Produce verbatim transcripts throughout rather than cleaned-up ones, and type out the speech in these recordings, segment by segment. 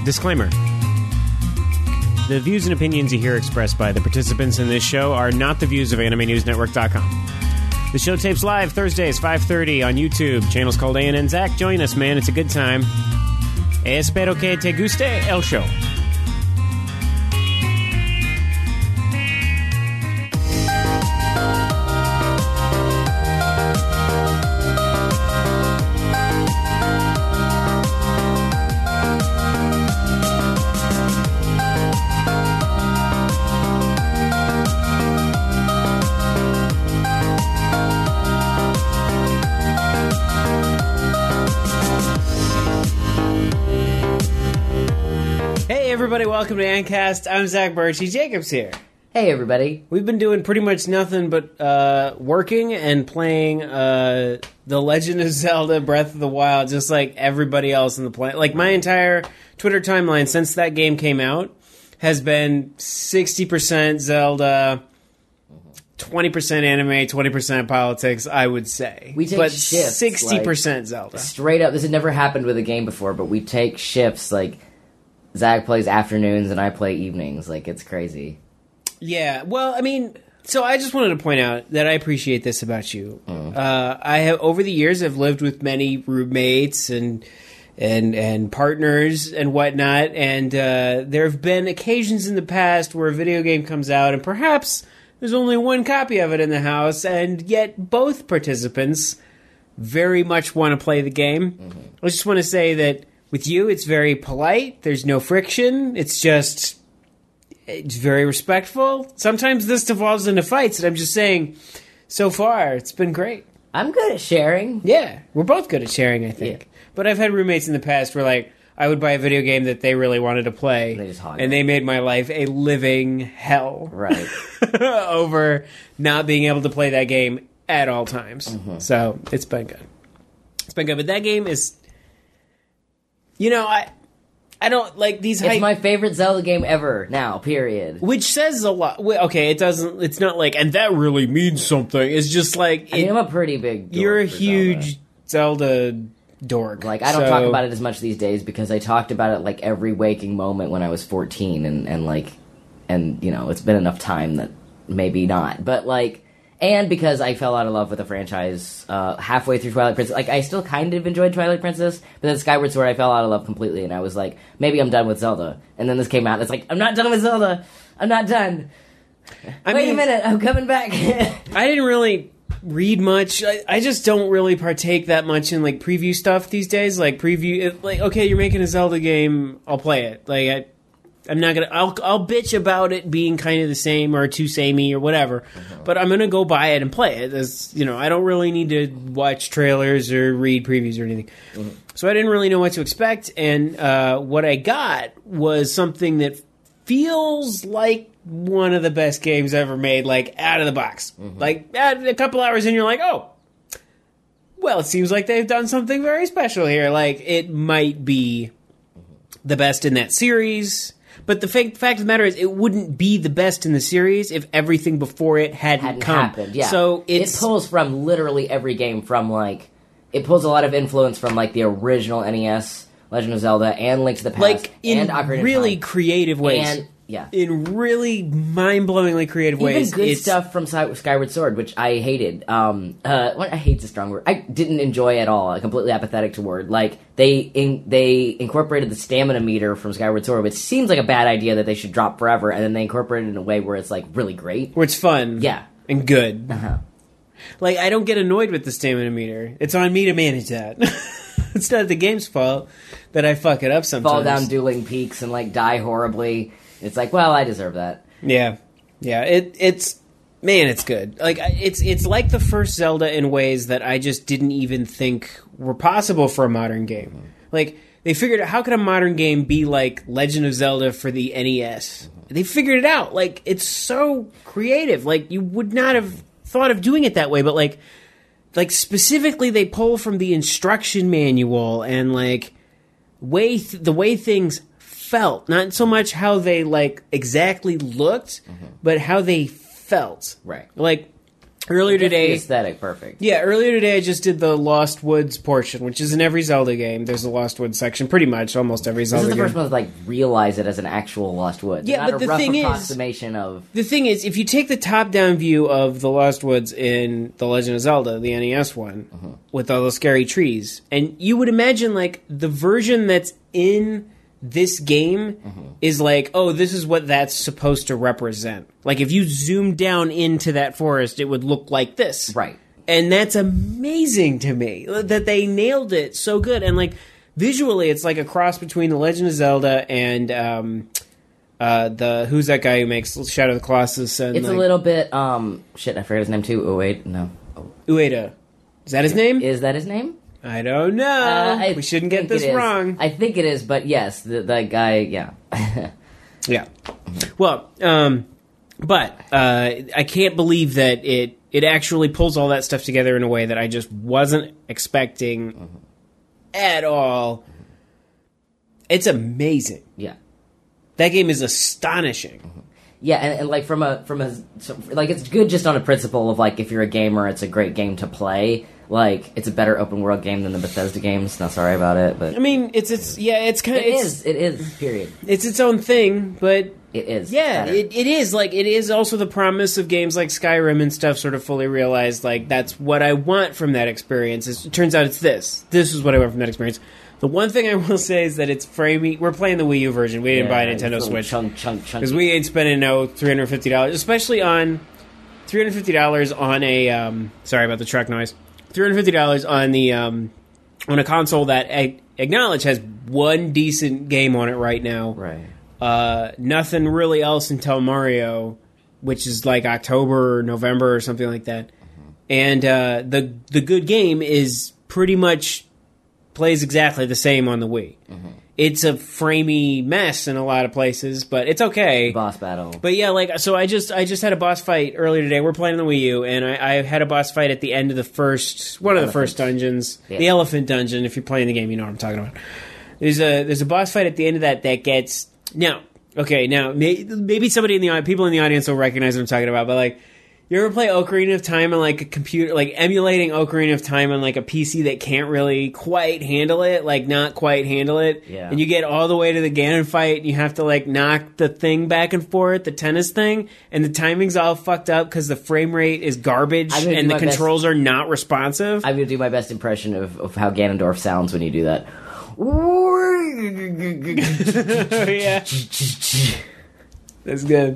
Disclaimer. The views and opinions you hear expressed by the participants in this show are not the views of Anime News Network dot com. The show tapes live Thursdays, five thirty on YouTube. Channel's called A N N Zach. Join us, man. It's a good time. Espero que te guste el show. Everybody, welcome to Ancast. I'm Zach Birchie. Jacob's here. Hey, everybody. We've been doing pretty much nothing but uh, working and playing uh, The Legend of Zelda Breath of the Wild, just like everybody else in the planet. Like, my entire Twitter timeline since that game came out has been sixty percent Zelda, twenty percent anime, twenty percent politics, I would say. We take but shifts. sixty percent like, Zelda. Straight up, this had never happened with a game before, but we take shifts, like... Zach plays afternoons and I play evenings. Like, it's crazy. Yeah, well, I mean, so I just wanted to point out that I appreciate this about you. Mm. Uh, I have, over the years, I've lived with many roommates and and and partners and whatnot, and uh, there have been occasions in the past where a video game comes out and perhaps there's only one copy of it in the house, and yet both participants very much want to play the game. Mm-hmm. I just want to say that with you, it's very polite. There's no friction. It's just, it's very respectful. Sometimes this devolves into fights, and I'm just saying, so far, it's been great. I'm good at sharing. Yeah, we're both good at sharing, I think. Yeah. But I've had roommates in the past where, like, I would buy a video game that they really wanted to play, they just hog and it. They made my life a living hell. Right. Over not being able to play that game at all times. Mm-hmm. So, it's been good. It's been good, but that game is... You know, I I don't like these... It's hype- my favorite Zelda game ever, now, period. Which says a lot. Okay, it doesn't... It's not like, and that really means something. It's just like... I mean, it, I'm a pretty big dork You're a for huge Zelda. Zelda dork. Like, I don't so. talk about it as much these days because I talked about it, like, every waking moment when I was fourteen, and, and like... And, you know, it's been enough time that maybe not. But, like... And because I fell out of love with the franchise uh, halfway through Twilight Princess. Like, I still kind of enjoyed Twilight Princess, but then Skyward Sword I fell out of love completely, and I was like, maybe I'm done with Zelda. And then this came out, and it's like, I'm not done with Zelda! I'm not done! I Wait mean, a minute, I'm coming back! I didn't really read much. I, I just don't really partake that much in, like, preview stuff these days. Like, preview... Like, okay, you're making a Zelda game, I'll play it. Like, I... I'm not gonna. I'll I'll bitch about it being kind of the same or too samey or whatever, uh-huh. But I'm gonna go buy it and play it. As you know, I don't really need to watch trailers or read previews or anything. Uh-huh. So I didn't really know what to expect, and uh, what I got was something that feels like one of the best games ever made, like out of the box. Uh-huh. Like a couple hours in, you're like, oh, well, it seems like they've done something very special here. Like it might be the best in that series. But the fact, fact of the matter is, it wouldn't be the best in the series if everything before it hadn't, hadn't come. happened. Yeah, so it's, it pulls from literally every game. From like, it pulls a lot of influence from like the original N E S Legend of Zelda and Link to the Past, like in and Ocarina really of Time. creative ways. And yeah, in really mind-blowingly creative Even ways. Even good it's, stuff from Skyward Sword, which I hated. Um, uh, I hate's a strong word. I didn't enjoy at all. Completely apathetic to word. Like they in, they incorporated the stamina meter from Skyward Sword, which seems like a bad idea that they should drop forever, and then they incorporated it in a way where it's like really great, where it's fun, yeah, and good. Uh-huh. Like I don't get annoyed with the stamina meter. It's on me to manage that. It's not the game's fault that I fuck it up sometimes. Fall down dueling peaks and like die horribly. It's like, well, I deserve that. Yeah, yeah. It it's man, it's good. Like it's it's like the first Zelda in ways that I just didn't even think were possible for a modern game. Mm-hmm. Like they figured out how could a modern game be like Legend of Zelda for the N E S. Mm-hmm. They figured it out. Like it's so creative. Like you would not have thought of doing it that way, but like like specifically they pull from the instruction manual and like way th- the way things felt, not so much how they like exactly looked, mm-hmm. but how they felt. Right. Like Earlier Just the today, aesthetic, perfect. yeah, earlier today I just did the Lost Woods portion, which is in every Zelda game. There's a Lost Woods section, pretty much almost every This Zelda is the game. first one to like realize it as an actual Lost Woods. Yeah, not but a the rough thing is- approximation of. The thing is, if you take the top-down view of the Lost Woods in The Legend of Zelda, the N E S one, Uh-huh. with all those scary trees, and you would imagine, like, the version that's in this game Uh-huh. is like, oh, this is what that's supposed to represent. Like, if you zoom down into that forest, it would look like this. Right. And that's amazing to me, that they nailed it so good. And, like, visually, it's like a cross between The Legend of Zelda and... Um, Uh, the who's that guy who makes Shadow of the Colossus? And It's like, a little bit. Um, shit, I forgot his name too. Oh wait, no. Oh. Ueda. Is that his name? Is that his name? I don't know. Uh, I we shouldn't get think this it is. wrong. I think it is, but yes, the, that guy. Yeah. Yeah. Well, um, but uh, I can't believe that it it actually pulls all that stuff together in a way that I just wasn't expecting Mm-hmm. at all. It's amazing. Yeah. That game is astonishing. Yeah, and, and like from a from a so, like it's good just on a principle of like if you're a gamer, it's a great game to play. Like it's a better open world game than the Bethesda games. Not sorry about it, but I mean, it's it's yeah, it's kind of it it's, is. It is. Period. It's its own thing, but It is. yeah, Better. it, it is. Like, it is also the promise of games like Skyrim and stuff sort of fully realized, like, that's what I want from that experience. It's, it turns out it's this. This is what I want from that experience. The one thing I will say is that it's framey. We're playing the Wii U version. We didn't Yeah, buy a it's Nintendo little Switch. Chunk, chunk, chunk. Because we ain't spending no three hundred fifty dollars, especially on three hundred fifty dollars on a, um, sorry about the truck noise, three hundred fifty dollars on the, um, on a console that I acknowledge has one decent game on it right now. Right. Uh, nothing really else until Mario, which is like October or November or something like that. And uh, the the good game is pretty much plays exactly the same on the Wii. It's a framey mess in a lot of places, but it's okay. Boss battle. But yeah, like so, I just I just had a boss fight earlier today. We're playing on the Wii U, and I, I had a boss fight at the end of the first one of the first dungeons, Yeah. the Elephant Dungeon. If you're playing the game, you know what I'm talking about. There's a there's a boss fight at the end of that that gets now. Okay, now may, maybe somebody in the au- people in the audience will recognize what I'm talking about, but like. You ever play Ocarina of Time on like a computer, like emulating Ocarina of Time on like a P C that can't really quite handle it, like not quite handle it? Yeah. And you get all the way to the Ganon fight and you have to like knock the thing back and forth, the tennis thing, and the timing's all fucked up because the frame rate is garbage I'm gonna and do the my best- controls are not responsive. I'm gonna do my best impression of, of how Ganondorf sounds when you do that. Yeah. That's good.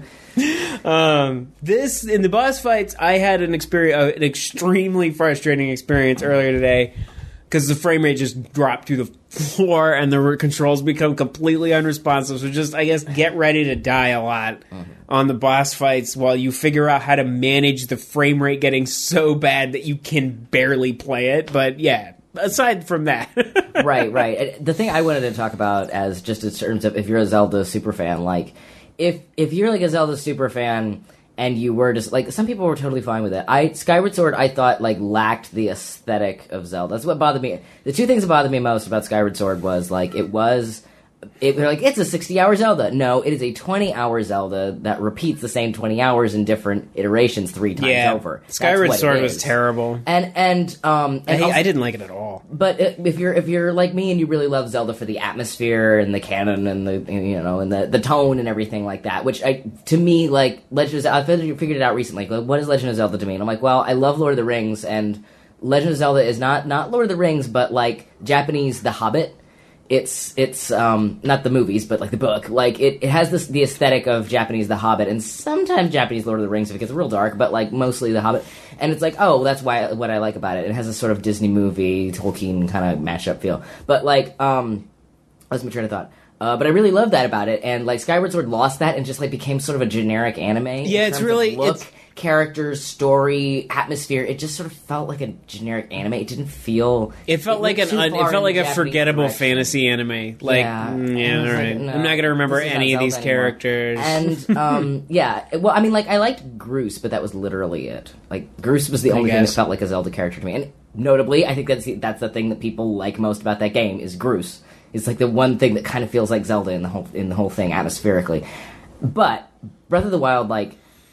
Um, this in the boss fights, I had an experience, uh, an extremely frustrating experience earlier today because the frame rate just dropped through the floor and the re- controls become completely unresponsive. So just, I guess, get ready to die a lot on the boss fights while you figure out how to manage the frame rate getting so bad that you can barely play it. But yeah, aside from that, Right, right. And the thing I wanted to talk about as just in terms of if you're a Zelda super fan, like if if you're like a Zelda super fan and you were just like some people were totally fine with it. I Skyward Sword I thought like lacked the aesthetic of Zelda. That's what bothered me. The two things that bothered me most about Skyward Sword was like it was it, they're like it's a sixty hour Zelda. No, it is a twenty hour Zelda that repeats the same twenty hours in different iterations three times yeah, over. That's Skyward what it Sword was is. terrible. And and um I, and also- I didn't like it at all. but if you're if you're like me and you really love Zelda for the atmosphere and the canon and the you know and the, the tone and everything like that, which I to me like Legend of Zelda, I figured figured it out recently. Like, what is Legend of Zelda to me? And I'm like, well, I love Lord of the Rings, and Legend of Zelda is not not Lord of the Rings, but like Japanese The Hobbit. It's it's um not the movies, but like the book. Like it, it has this the aesthetic of Japanese The Hobbit, and sometimes Japanese Lord of the Rings if it gets real dark, but like mostly The Hobbit. And it's like, oh, that's why what I like about it. It has a sort of Disney movie, Tolkien kind of mashup feel. But like, um, that's my train of thought. Uh, but I really love that about it, and like Skyward Sword lost that and just like became sort of a generic anime. in Yeah, it's terms of really- look, it's- characters, story, atmosphere. It just sort of felt like a generic anime. It didn't feel. It felt like went an too un, far it felt in like the a Japanese forgettable direction. fantasy anime. Like, Yeah. mm, yeah, And I all was like, right. no, I'm not gonna remember this is any not of these Zelda anymore. characters. And um, yeah, well, I mean, like I liked Groose, but that was literally it. Like Groose was the only thing that guess. felt like a Zelda character to me. And notably, I think that's the, that's the thing that people like most about that game is Groose. It's like the one thing that kind of feels like Zelda in the whole in the whole thing atmospherically. But Breath of the Wild, like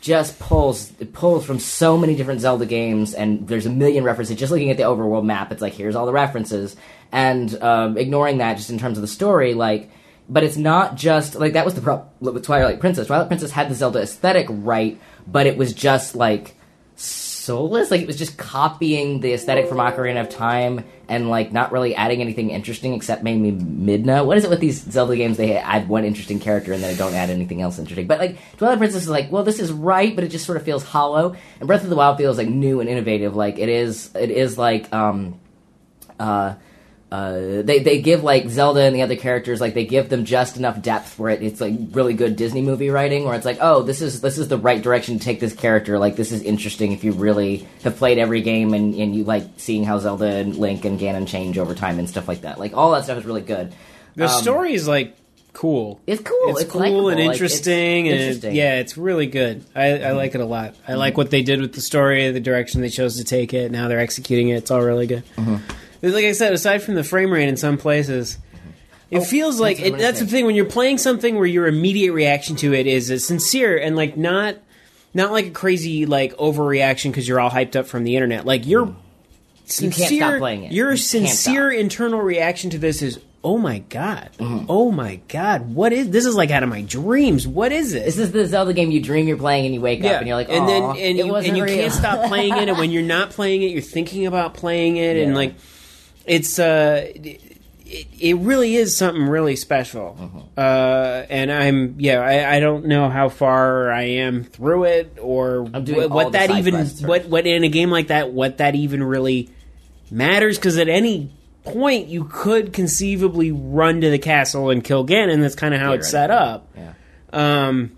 just pulls it pulls from so many different Zelda games, and there's a million references. Just looking at the overworld map, it's like, here's all the references, and um, ignoring that just in terms of the story, like, but it's not just, like, that was the problem with Twilight Princess. Twilight Princess had the Zelda aesthetic right, but it was just, like, soulless. Like, it was just copying the aesthetic from Ocarina of Time and, like, not really adding anything interesting except maybe Midna. What is it with these Zelda games? They add one interesting character and then they don't add anything else interesting. But, like, Twilight Princess is like, well, this is right, but it just sort of feels hollow. And Breath of the Wild feels, like, new and innovative. Like, it is, it is like, um, uh... Uh, they they give, like, Zelda and the other characters, like, they give them just enough depth where it, it's like really good Disney movie writing, where it's like, oh, this is this is the right direction to take this character. Like, this is interesting if you really have played every game and, and you like seeing how Zelda and Link and Ganon change over time and stuff like that. Like, all that stuff is really good. The um, story is, like, cool. It's cool. It's, it's cool likable. and interesting, like, and interesting. It, yeah, it's really good. I, mm-hmm. I like it a lot. I mm-hmm. like what they did with the story, the direction they chose to take it, and how they're executing it. It's all really good. Mm-hmm. Like I said, aside from the frame rate in some places, it oh, feels like that's, it, that's the thing when you're playing something where your immediate reaction to it is a sincere and like not not like a crazy like overreaction because you're all hyped up from the internet. Like your mm. sincere, you can't stop playing it. Your you sincere internal reaction to this is, oh my god, mm. oh my god, what is this? Is like out of my dreams. What is it? This is the Zelda game you dream you're playing and you wake yeah. up and you're like, and then and it you, and you real. can't stop playing it. And when you're not playing it, you're thinking about playing it, yeah. and like. It's uh, it, it really is something really special, uh-huh. uh, and I'm yeah I, I don't know how far I am through it or what, what that even what what in a game like that what that even really matters, because at any point you could conceivably run to the castle and kill Ganon. That's kind of how yeah, it's right. set up. Yeah. Um,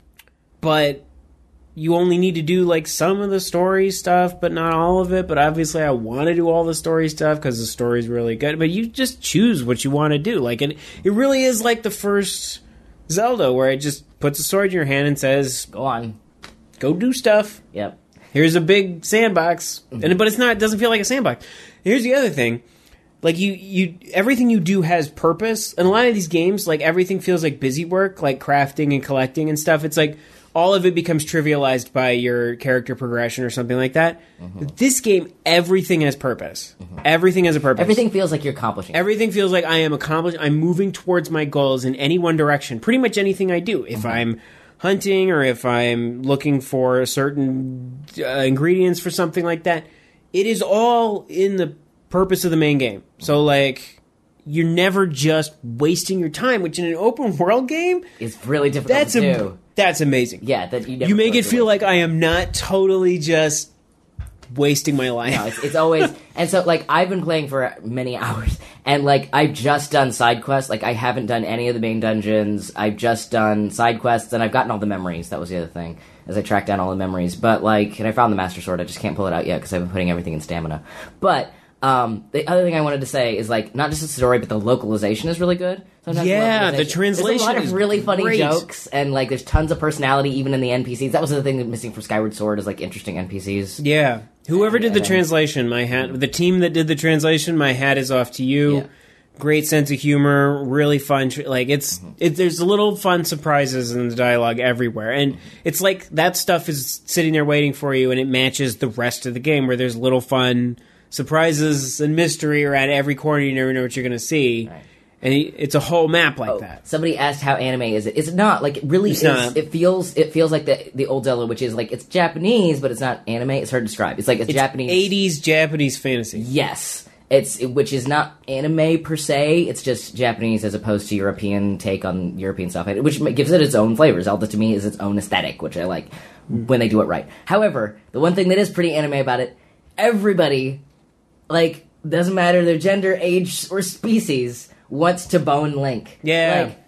but. You only need to do, like, some of the story stuff, but not all of it. But obviously I want to do all the story stuff because the story's really good. But you just choose what you want to do. Like, it, it really is like the first Zelda, where it just puts a sword in your hand and says, go on. Go do stuff. Yep. Here's a big sandbox. Mm-hmm. and But it's not. It doesn't feel like a sandbox. Here's the other thing. Like, you, you, everything you do has purpose. And a lot of these games, like, everything feels like busy work, like crafting and collecting and stuff. It's like... all of it becomes trivialized by your character progression or something like that. Mm-hmm. This game, everything has purpose. Mm-hmm. Everything has a purpose. Everything feels like you're accomplishing. Everything feels like I am accomplishing. I'm moving towards my goals in any one direction. Pretty much anything I do. If mm-hmm. I'm hunting or if I'm looking for certain uh, ingredients for something like that, it is all in the purpose of the main game. Mm-hmm. So, like... you're never just wasting your time, which in an open world game is really difficult that's to a, do. That's amazing. Yeah, that you, you make it feel like I am not totally just wasting my life. No, it's, it's always and so like I've been playing for many hours, and like I've just done side quests. Like I haven't done any of the main dungeons. I've just done side quests, and I've gotten all the memories. That was the other thing, as I tracked down all the memories. But like, and I found the Master Sword. I just can't pull it out yet because I've been putting everything in stamina. But. Um, the other thing I wanted to say is, like, not just the story, but the localization is really good. Sometimes yeah, the translation There's a lot of really funny great. jokes, and, like, there's tons of personality even in the N P Cs. That was the thing that missing from Skyward Sword is, like, interesting N P Cs. Yeah. Whoever and, did the and, translation, my hat, the team that did the translation, my hat is off to you. Yeah. Great sense of humor, really fun. Like, it's, mm-hmm. it, there's little fun surprises in the dialogue everywhere. And it's like that stuff is sitting there waiting for you, and it matches the rest of the game where there's little fun surprises and mystery around every corner. You never know what you're going to see. Right. And it's a whole map like oh, that. Somebody asked how anime is it. Is it not? Like, it really it's is. Not. It feels it feels like the the old Zelda, which is like, it's Japanese, but it's not anime. It's hard to describe. It's like it's, it's Japanese. eighties Japanese fantasy. Yes. It's which is not anime per se. It's just Japanese as opposed to European take on European stuff, which gives it its own flavor. Zelda to me is its own aesthetic, which I like when they do it right. However, the one thing that is pretty anime about it, everybody... like, doesn't matter their gender, age, or species, wants to bone Link. Yeah. Like,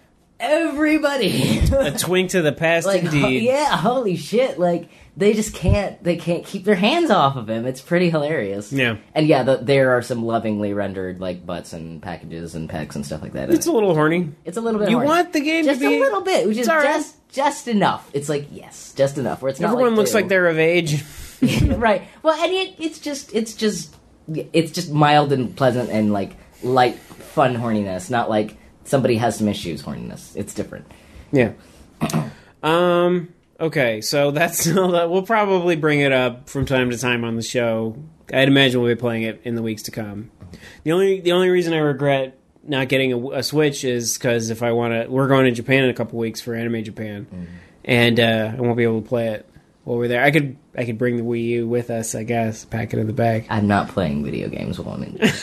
everybody. A twink to the past, like, indeed. Ho- yeah, holy shit. Like, they just can't, they can't keep their hands off of him. It's pretty hilarious. Yeah. And yeah, the, there are some lovingly rendered, like, butts and packages and pecs and stuff like that. It's a little horny. It's a little bit You horny. want the game just to be... Just a little bit, which is right. just, just enough. It's like, yes, just enough. Where it's not Everyone like looks two. like they're of age. Right. Well, and it, it's just, it's just... it's just mild and pleasant and, like, light, fun horniness, not like somebody has some issues horniness. It's different. Yeah. um, Okay, so that's we'll probably bring it up from time to time on the show. I'd imagine we'll be playing it in the weeks to come. The only the only reason I regret not getting a, a Switch is because if I want to, we're going to Japan in a couple weeks for Anime Japan, mm-hmm. and uh, I won't be able to play it while we're there. I could I could bring the Wii U with us, I guess, pack it in the bag. I'm not playing video games while I'm in.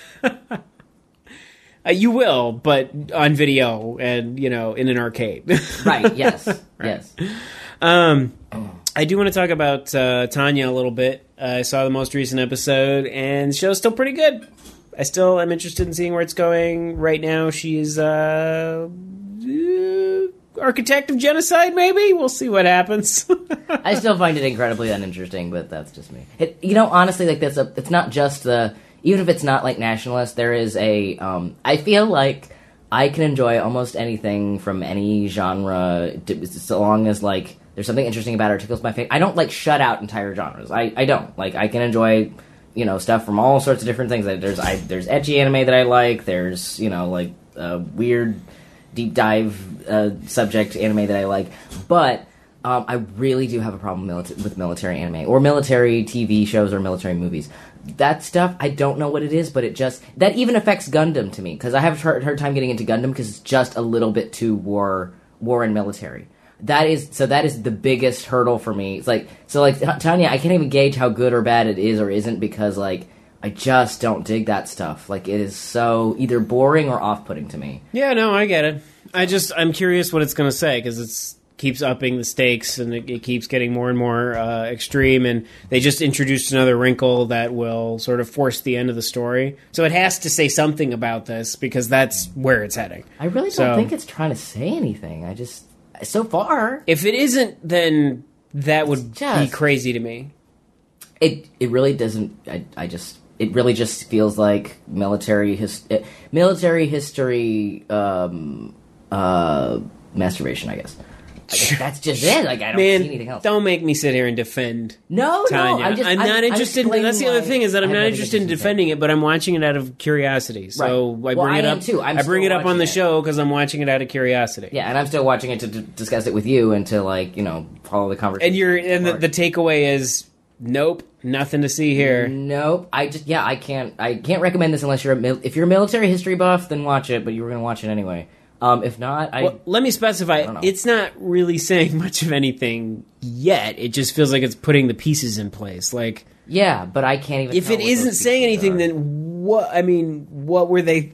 Uh, you will, but on video and, you know, in an arcade. Right, yes, right. yes. Um, I do want to talk about uh, Tanya a little bit. Uh, I saw the most recent episode, and the show's still pretty good. I still am interested in seeing where it's going. Right now, she's uh, uh, architect of genocide, maybe? We'll see what happens. I still find it incredibly uninteresting, but that's just me. It, you know, honestly, like that's a, it's not just the... Even if it's not, like, nationalist, there is a... Um, I feel like I can enjoy almost anything from any genre, to, so long as, like, there's something interesting about it or tickles my face. I don't, like, shut out entire genres. I, I don't. Like, I can enjoy, you know, stuff from all sorts of different things. Like, there's I, there's ecchi anime that I like. There's, you know, like, uh, weird deep dive uh, subject anime that I like. But... Um, I really do have a problem milita- with military anime, or military T V shows, or military movies. That stuff, I don't know what it is, but it just... That even affects Gundam to me, because I have a hard, hard time getting into Gundam, because it's just a little bit too war war and military. That is... So that is the biggest hurdle for me. It's like... So, like, Tanya, I can't even gauge how good or bad it is or isn't, because, like, I just don't dig that stuff. Like, it is so either boring or off-putting to me. Yeah, no, I get it. I just... I'm curious what it's going to say, because it's... keeps upping the stakes, and it, it keeps getting more and more uh, extreme, and they just introduced another wrinkle that will sort of force the end of the story. So it has to say something about this, because that's where it's heading. I really don't so, think it's trying to say anything. I just... So far... If it isn't, then that would just, be crazy to me. It it really doesn't... I, I just... It really just feels like military... His, uh, military history... Um, uh, masturbation, I guess. I guess that's just it. Like I don't Man, see anything else. Don't make me sit here and defend. No, Tanya. no. I just, I'm I'm, not interested. I'm that's the other thing is that I'm not interested in defending it, it, but I'm watching it out of curiosity. So right. I bring well, it I up. Am too. I'm I bring it up on the it. show because I'm watching it out of curiosity. Yeah, and I'm still watching it to d- discuss it with you and to like you know follow the conversation. And you're and the, the takeaway is nope, nothing to see here. Nope. I just yeah I can't I can't recommend this unless you're a mil- if you're a military history buff, then watch it. But you were going to watch it anyway. Um, if not, I... Well, let me specify, it's not really saying much of anything yet. It just feels like it's putting the pieces in place. Like, yeah, but I can't even If it isn't saying anything, are. then what... I mean, what were they...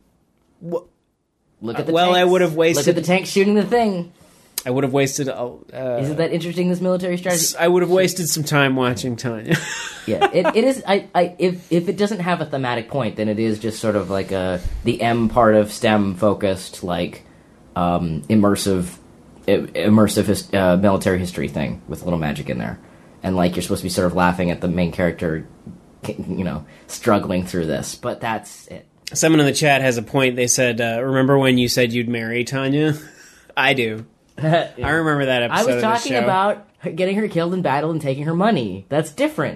What, Look at the uh, Well, tanks. I would have wasted... Look at the tanks shooting the thing. I would have wasted... Uh, Isn't that interesting, this military strategy? I would have wasted some time watching Tanya. Yeah, it, it is... I, I, if, if it doesn't have a thematic point, then it is just sort of like a the M part of STEM-focused, like, um, immersive immersive his, uh, military history thing with a little magic in there. And, like, you're supposed to be sort of laughing at the main character, you know, struggling through this. But that's it. Someone in the chat has a point. They said, uh, remember when you said you'd marry Tanya? I do. Yeah. I remember that episode. I was talking of the show. about her getting her killed in battle and taking her money. That's different.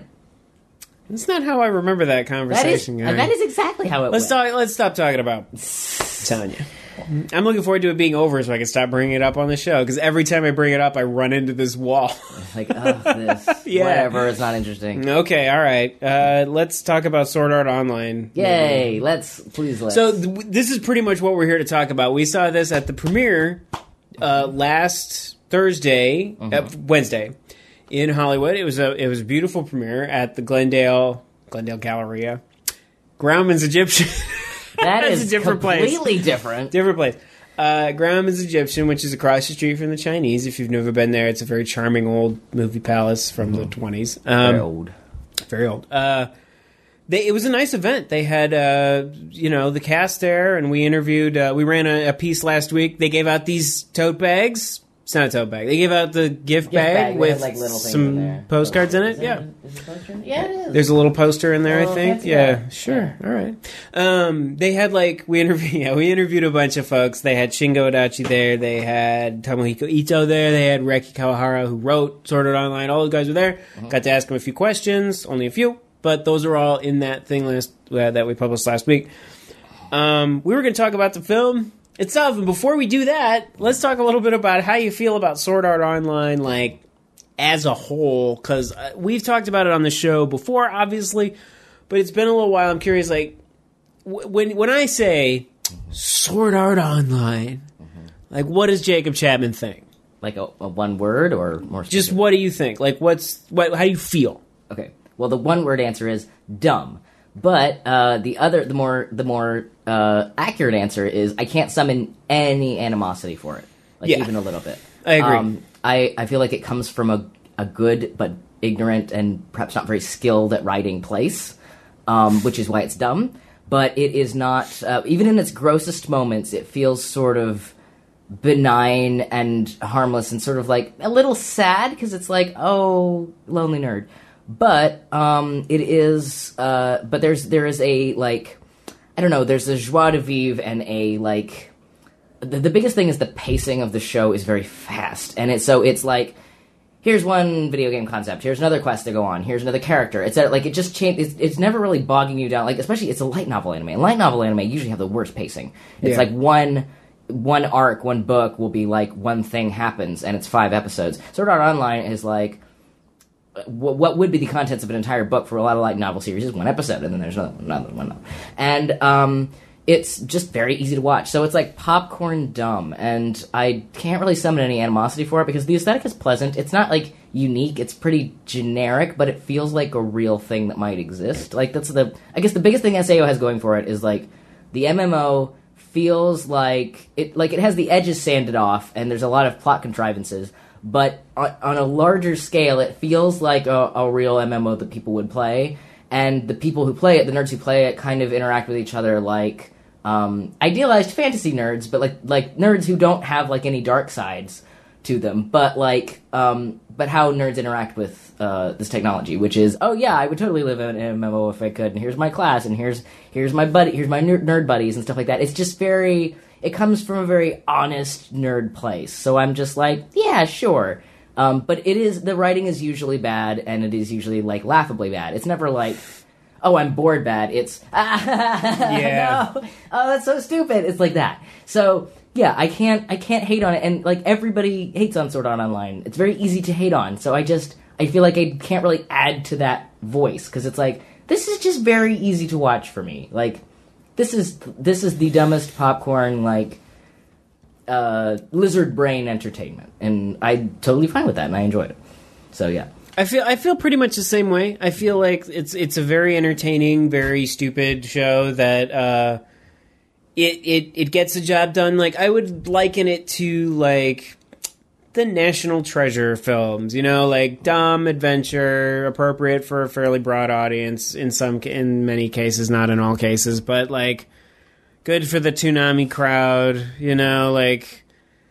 That's not how I remember that conversation. That is, that is exactly how it let's went. Talk, let's stop talking about Tanya. I'm looking forward to it being over so I can stop bringing it up on the show, because every time I bring it up, I run into this wall. Like, oh, this. Yeah. Whatever, it's not interesting. Okay, all right. Uh, let's talk about Sword Art Online. Yay, maybe. let's, please let's. So th- this is pretty much what we're here to talk about. We saw this at the premiere uh, last Thursday, mm-hmm. uh, Wednesday, in Hollywood. It was a it was a beautiful premiere at the Glendale Glendale Galleria. Grauman's Egyptian. That is a different completely place. different. Different place. Uh, Grauman's Egyptian, which is across the street from the Chinese. If you've never been there, it's a very charming old movie palace from mm-hmm. the twenties. Um, very old. Very old. Uh, they, it was a nice event. They had, uh, you know, the cast there, and we interviewed. Uh, we ran a, a piece last week. They gave out these tote bags. It's not a tote bag. They gave out the gift, gift bag, bag with like little some in postcards in it. Is Yeah. It, is it poster in it? Yeah, it is. There's a little poster in there, oh, I think. Yeah, bad. Sure. Yeah. All right. Um, they had like we interviewed. Yeah, we interviewed a bunch of folks. They had Shingo Adachi there. They had Tomohiko Ito there. They had Reki Kawahara, who wrote Sword Art Online. All the guys were there. Mm-hmm. Got to ask them a few questions. Only a few, but those are all in that thing list uh, that we published last week. Um, we were going to talk about the film. itself. And before we do that, let's talk a little bit about how you feel about Sword Art Online, like, as a whole. Because uh, we've talked about it on the show before, obviously, but it's been a little while. I'm curious, like, w- when when I say mm-hmm. Sword Art Online, mm-hmm. like, what does Jacob Chapman think? Like a, a one word or more specific? Just what do you think? Like, what's what? How do you feel? Okay. Well, the one word answer is dumb. But uh, the other, the more, the more uh, accurate answer is I can't summon any animosity for it, like yeah. even a little bit. I agree. Um, I I feel like it comes from a a good but ignorant and perhaps not very skilled at writing place, um, which is why it's dumb. But it is not, uh, even in its grossest moments, it feels sort of benign and harmless and sort of like a little sad because it's like, oh, lonely nerd. But um, it is, uh, but there's there is a like, I don't know, there's a joie de vivre and a like, the, the biggest thing is the pacing of the show is very fast, and it's so it's like, here's one video game concept, here's another quest to go on, here's another character. It's like it just changes. It's, it's never really bogging you down. Like especially it's a light novel anime. And light novel anime usually have the worst pacing. It's yeah. like one. One arc, one book will be like one thing happens, and it's five episodes. Sword Art Online is like w- what would be the contents of an entire book for a lot of light novel series is one episode, and then there's another, another one, and um, it's just very easy to watch. So it's like popcorn dumb, and I can't really summon any animosity for it because the aesthetic is pleasant. It's not like unique; it's pretty generic, but it feels like a real thing that might exist. Like that's the I guess the biggest thing S A O has going for it is like the M M O. Feels like it like it has the edges sanded off, and there's a lot of plot contrivances. But on, on a larger scale, it feels like a, a real M M O that people would play. And the people who play it, the nerds who play it, kind of interact with each other like um, idealized fantasy nerds, but like like nerds who don't have like any dark sides to them. But like um, but how nerds interact with uh, this technology, which is, oh yeah, I would totally live in an M M O if I could, and here's my class, and here's here's my buddy, here's my nerd, nerd buddies and stuff like that. It's just very, it comes from a very honest nerd place. So I'm just like, yeah, sure. Um, but it is, the writing is usually bad, and it is usually like laughably bad. It's never like, oh, I'm bored bad. It's, ah, yeah. no, oh, that's so stupid. It's like that. So yeah, I can't, I can't hate on it, and like everybody hates on Sword Art Online. It's very easy to hate on. So I just, I feel like I can't really add to that voice because it's like, this is just very easy to watch for me. Like, this is this is the dumbest popcorn, like, uh, lizard brain entertainment. And I'm totally fine with that, and I enjoyed it. So, yeah. I feel I feel pretty much the same way. I feel like it's it's a very entertaining, very stupid show that uh, it, it, it gets the job done. Like, I would liken it to, like, the National Treasure films, you know, like dumb adventure, appropriate for a fairly broad audience in some, in many cases, not in all cases, but like good for the Toonami crowd, you know, like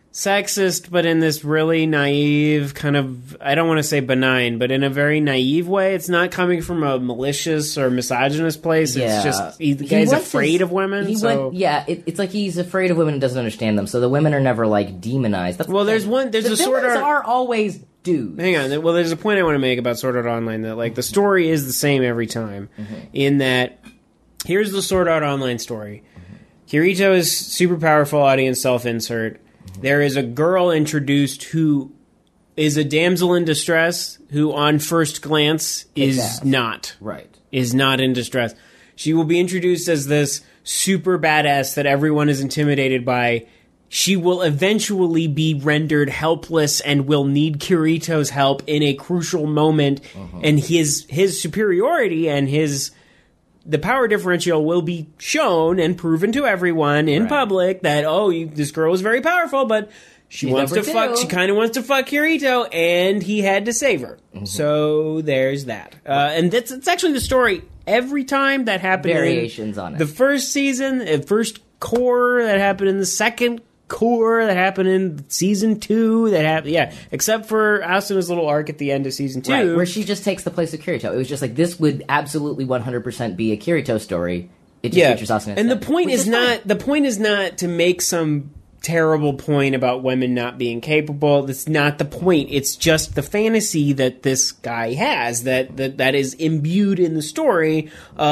sexist, but in this really naive kind of, I don't want to say benign, but in a very naive way. It's not coming from a malicious or misogynist place. Yeah. It's just, he, the guy's afraid his, of women. He so. went, yeah, it, it's like he's afraid of women and doesn't understand them, so the women are never, like, demonized. That's well, the there's thing. one, there's the a Sword Art... are always dudes. Hang on, well, there's a point I want to make about Sword Art Online, that, like, the story is the same every time, mm-hmm. in that, here's the Sword Art Online story. Mm-hmm. Kirito is super powerful, audience self-insert. There is a girl introduced who is a damsel in distress, who on first glance is exactly. not. Right. Is not in distress. She will be introduced as this super badass that everyone is intimidated by. She will eventually be rendered helpless and will need Kirito's help in a crucial moment. Uh-huh. And his his superiority and his... the power differential will be shown and proven to everyone in right. public that, oh, you, this girl is very powerful, but she She's wants to two. fuck, she kind of wants to fuck Kirito, and he had to save her. Mm-hmm. So there's that. Uh, and that's, it's actually the story every time that happened. Variations on it. The first season, the first core that happened in the second core that happened in season two that happened, yeah, except for Asuna's little arc at the end of season two. Right, where she just takes the place of Kirito. It was just like, this would absolutely one hundred percent be a Kirito story. It just yeah. features Asuna instead. And the point is, is not, fine. the point is not to make some terrible point about women not being capable. That's not the point. It's just the fantasy that this guy has, that, that, that is imbued in the story of,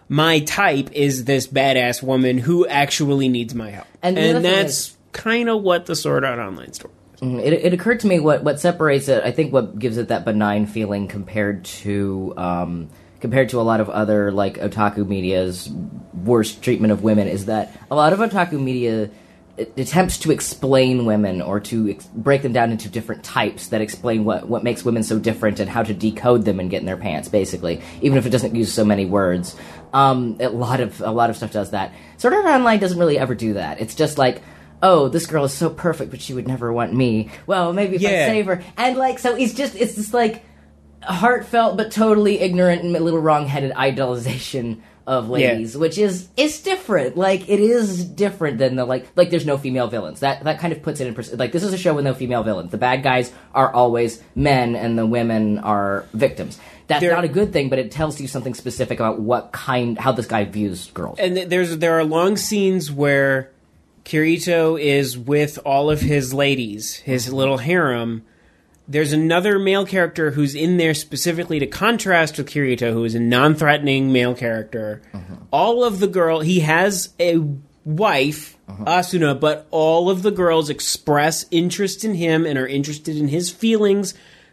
my type is this badass woman who actually needs my help. And And, the other thing that's is- kind of what the Sword Art Online story is. Mhm. It, it occurred to me what, what separates it, I think what gives it that benign feeling compared to um, compared to a lot of other like otaku media's worst treatment of women is that a lot of otaku media it attempts to explain women or to ex- break them down into different types that explain what, what makes women so different and how to decode them and get in their pants, basically, even if it doesn't use so many words. Um, a lot of a lot of stuff does that. Sword Art Online doesn't really ever do that. It's just like, oh, this girl is so perfect, but she would never want me. Well, maybe if Yeah. I save her. And, like, so it's just, it's just, like, heartfelt but totally ignorant and a little wrong-headed idolization of ladies, Yeah. which is, is different. Like, it is different than the, like, like, there's no female villains. That, that kind of puts it in, pers- like, this is a show with no female villains. The bad guys are always men, and the women are victims. That's There- not a good thing, but it tells you something specific about what kind, how this guy views girls. And th- there's there are long scenes where Kirito is with all of his ladies, his little harem. There's another male character who's in there specifically to contrast with Kirito, who is a non-threatening male character. All of the girl, he has a wife, Asuna, but all of the girls express interest in him and are interested in his feelings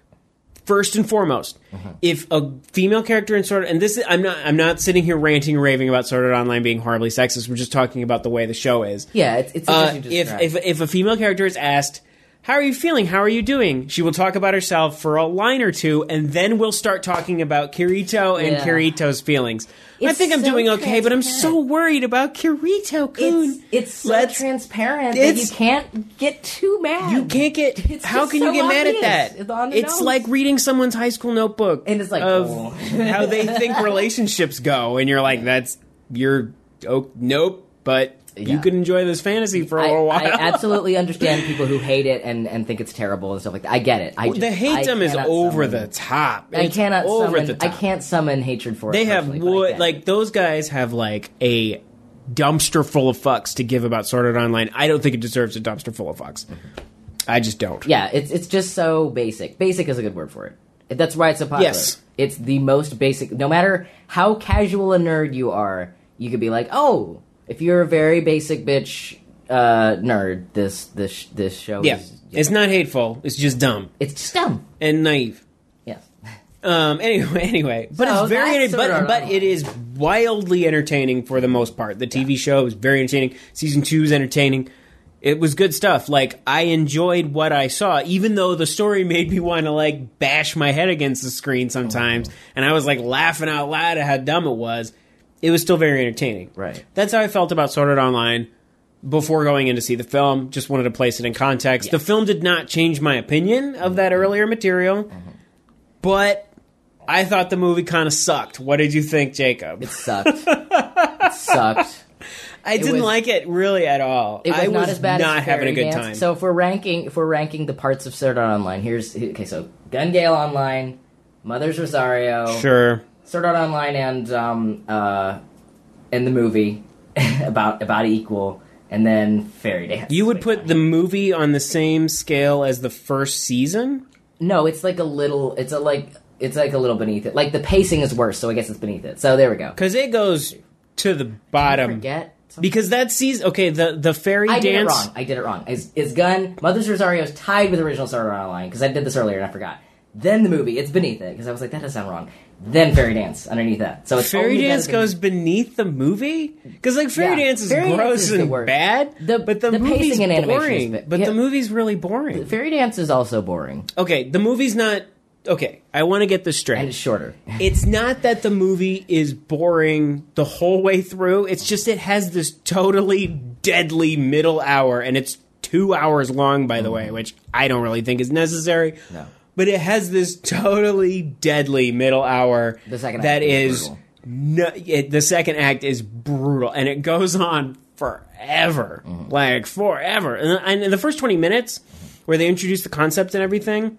first and foremost. If a female character in Sword Art, and this is, I'm not I'm not sitting here ranting and raving about Sword Art Online being horribly sexist. We're just talking about the way the show is. Yeah, it's, it's Uh, interesting to if describe. if if a female character is asked, "How are you feeling? How are you doing?" She will talk about herself for a line or two, and then we'll start talking about Kirito and Yeah. Kirito's feelings. I It's think I'm so doing okay, but I'm so transparent. worried about Kirito-kun. It's, it's so Let's- transparent that you it's- can't get too mad. You can't get. It's how just can you so get mad at obvious. that? It's on the It's nose. like reading someone's high school notebook, And it's like, of oh. how they think relationships go, and you're like, "That's you're oh, nope." But you Yeah. can enjoy this fantasy for a I, little while. I absolutely understand people who hate it and, and think it's terrible and stuff like that. I get it. I just, the hate them I is cannot over summon- the top. I It's cannot over summon. the I top. can't summon hatred for it. They have personally, but I wood get it. like those guys have like a dumpster full of fucks to give about Sword Art Online. I don't think it deserves a dumpster full of fucks. I just don't. Yeah, it's it's just so basic. Basic is a good word for it. That's why it's so popular. Yes. It's the most basic. No matter how casual a nerd you are, you could be like, oh, if you're a very basic bitch uh, nerd, this this this show Yeah. is It's not hateful. It's just dumb it's just dumb. and naive. Yes. Um. Anyway. Anyway. But So it's very. that's Sword But Art but Online. it is wildly entertaining for the most part. The T V show is very entertaining. Season two is entertaining. It was good stuff. Like, I enjoyed what I saw, even though the story made me want to, like, bash my head against the screen sometimes. Oh. And I was, like, laughing out loud at how dumb it was. It was still very entertaining. Right. That's how I felt about Sword Art Online before going in to see the film. Just wanted to place it in context. The Yes. film did not change my opinion of that earlier material. But I thought the movie kind of sucked. What did you think, Jacob? It sucked. it sucked. I didn't was- like it really at all. It was I not was as bad not as having a Fairy good Dance. time. So if we're ranking, if we're ranking the parts of Sword Art Online, here's okay. So Gun Gale Online, Mother's Rosario, Sure. Sword Art Online, and um uh, and the movie about about equal, and then Fairy Dance. You would Wait, put the movie on the same scale as the first season? no, it's like a little. It's a like it's like a little beneath it. Like the pacing is worse, so I guess it's beneath it. So there we go. Because it goes to the bottom. Forget. something? Because that season, okay, the the fairy I did it dance. wrong. I did it wrong. Is is Gun Mother's Rosario is tied with original Sword Art Online because I did this earlier and I forgot. Then the movie, it's beneath it because I was like that does sound wrong. Then Fairy Dance underneath that. So it's Fairy only dance better than- goes beneath the movie because like fairy Yeah, dance is Fairy Dance gross is the and worst. bad. The- but the, the movie's pacing and animation is boring. bit- But yeah. the movie's really boring. Fairy Dance is also boring Okay, the movie's not. Okay, I want to get this straight. and it's shorter. It's not that the movie is boring the whole way through. It's just it has this totally deadly middle hour, and it's two hours long, by the way, which I don't really think is necessary. No. But it has this totally deadly middle hour The second that act is is brutal. no, it, the second act is brutal, and it goes on forever, Mm-hmm. like forever. And, and in the first twenty minutes, where they introduce the concept and everything.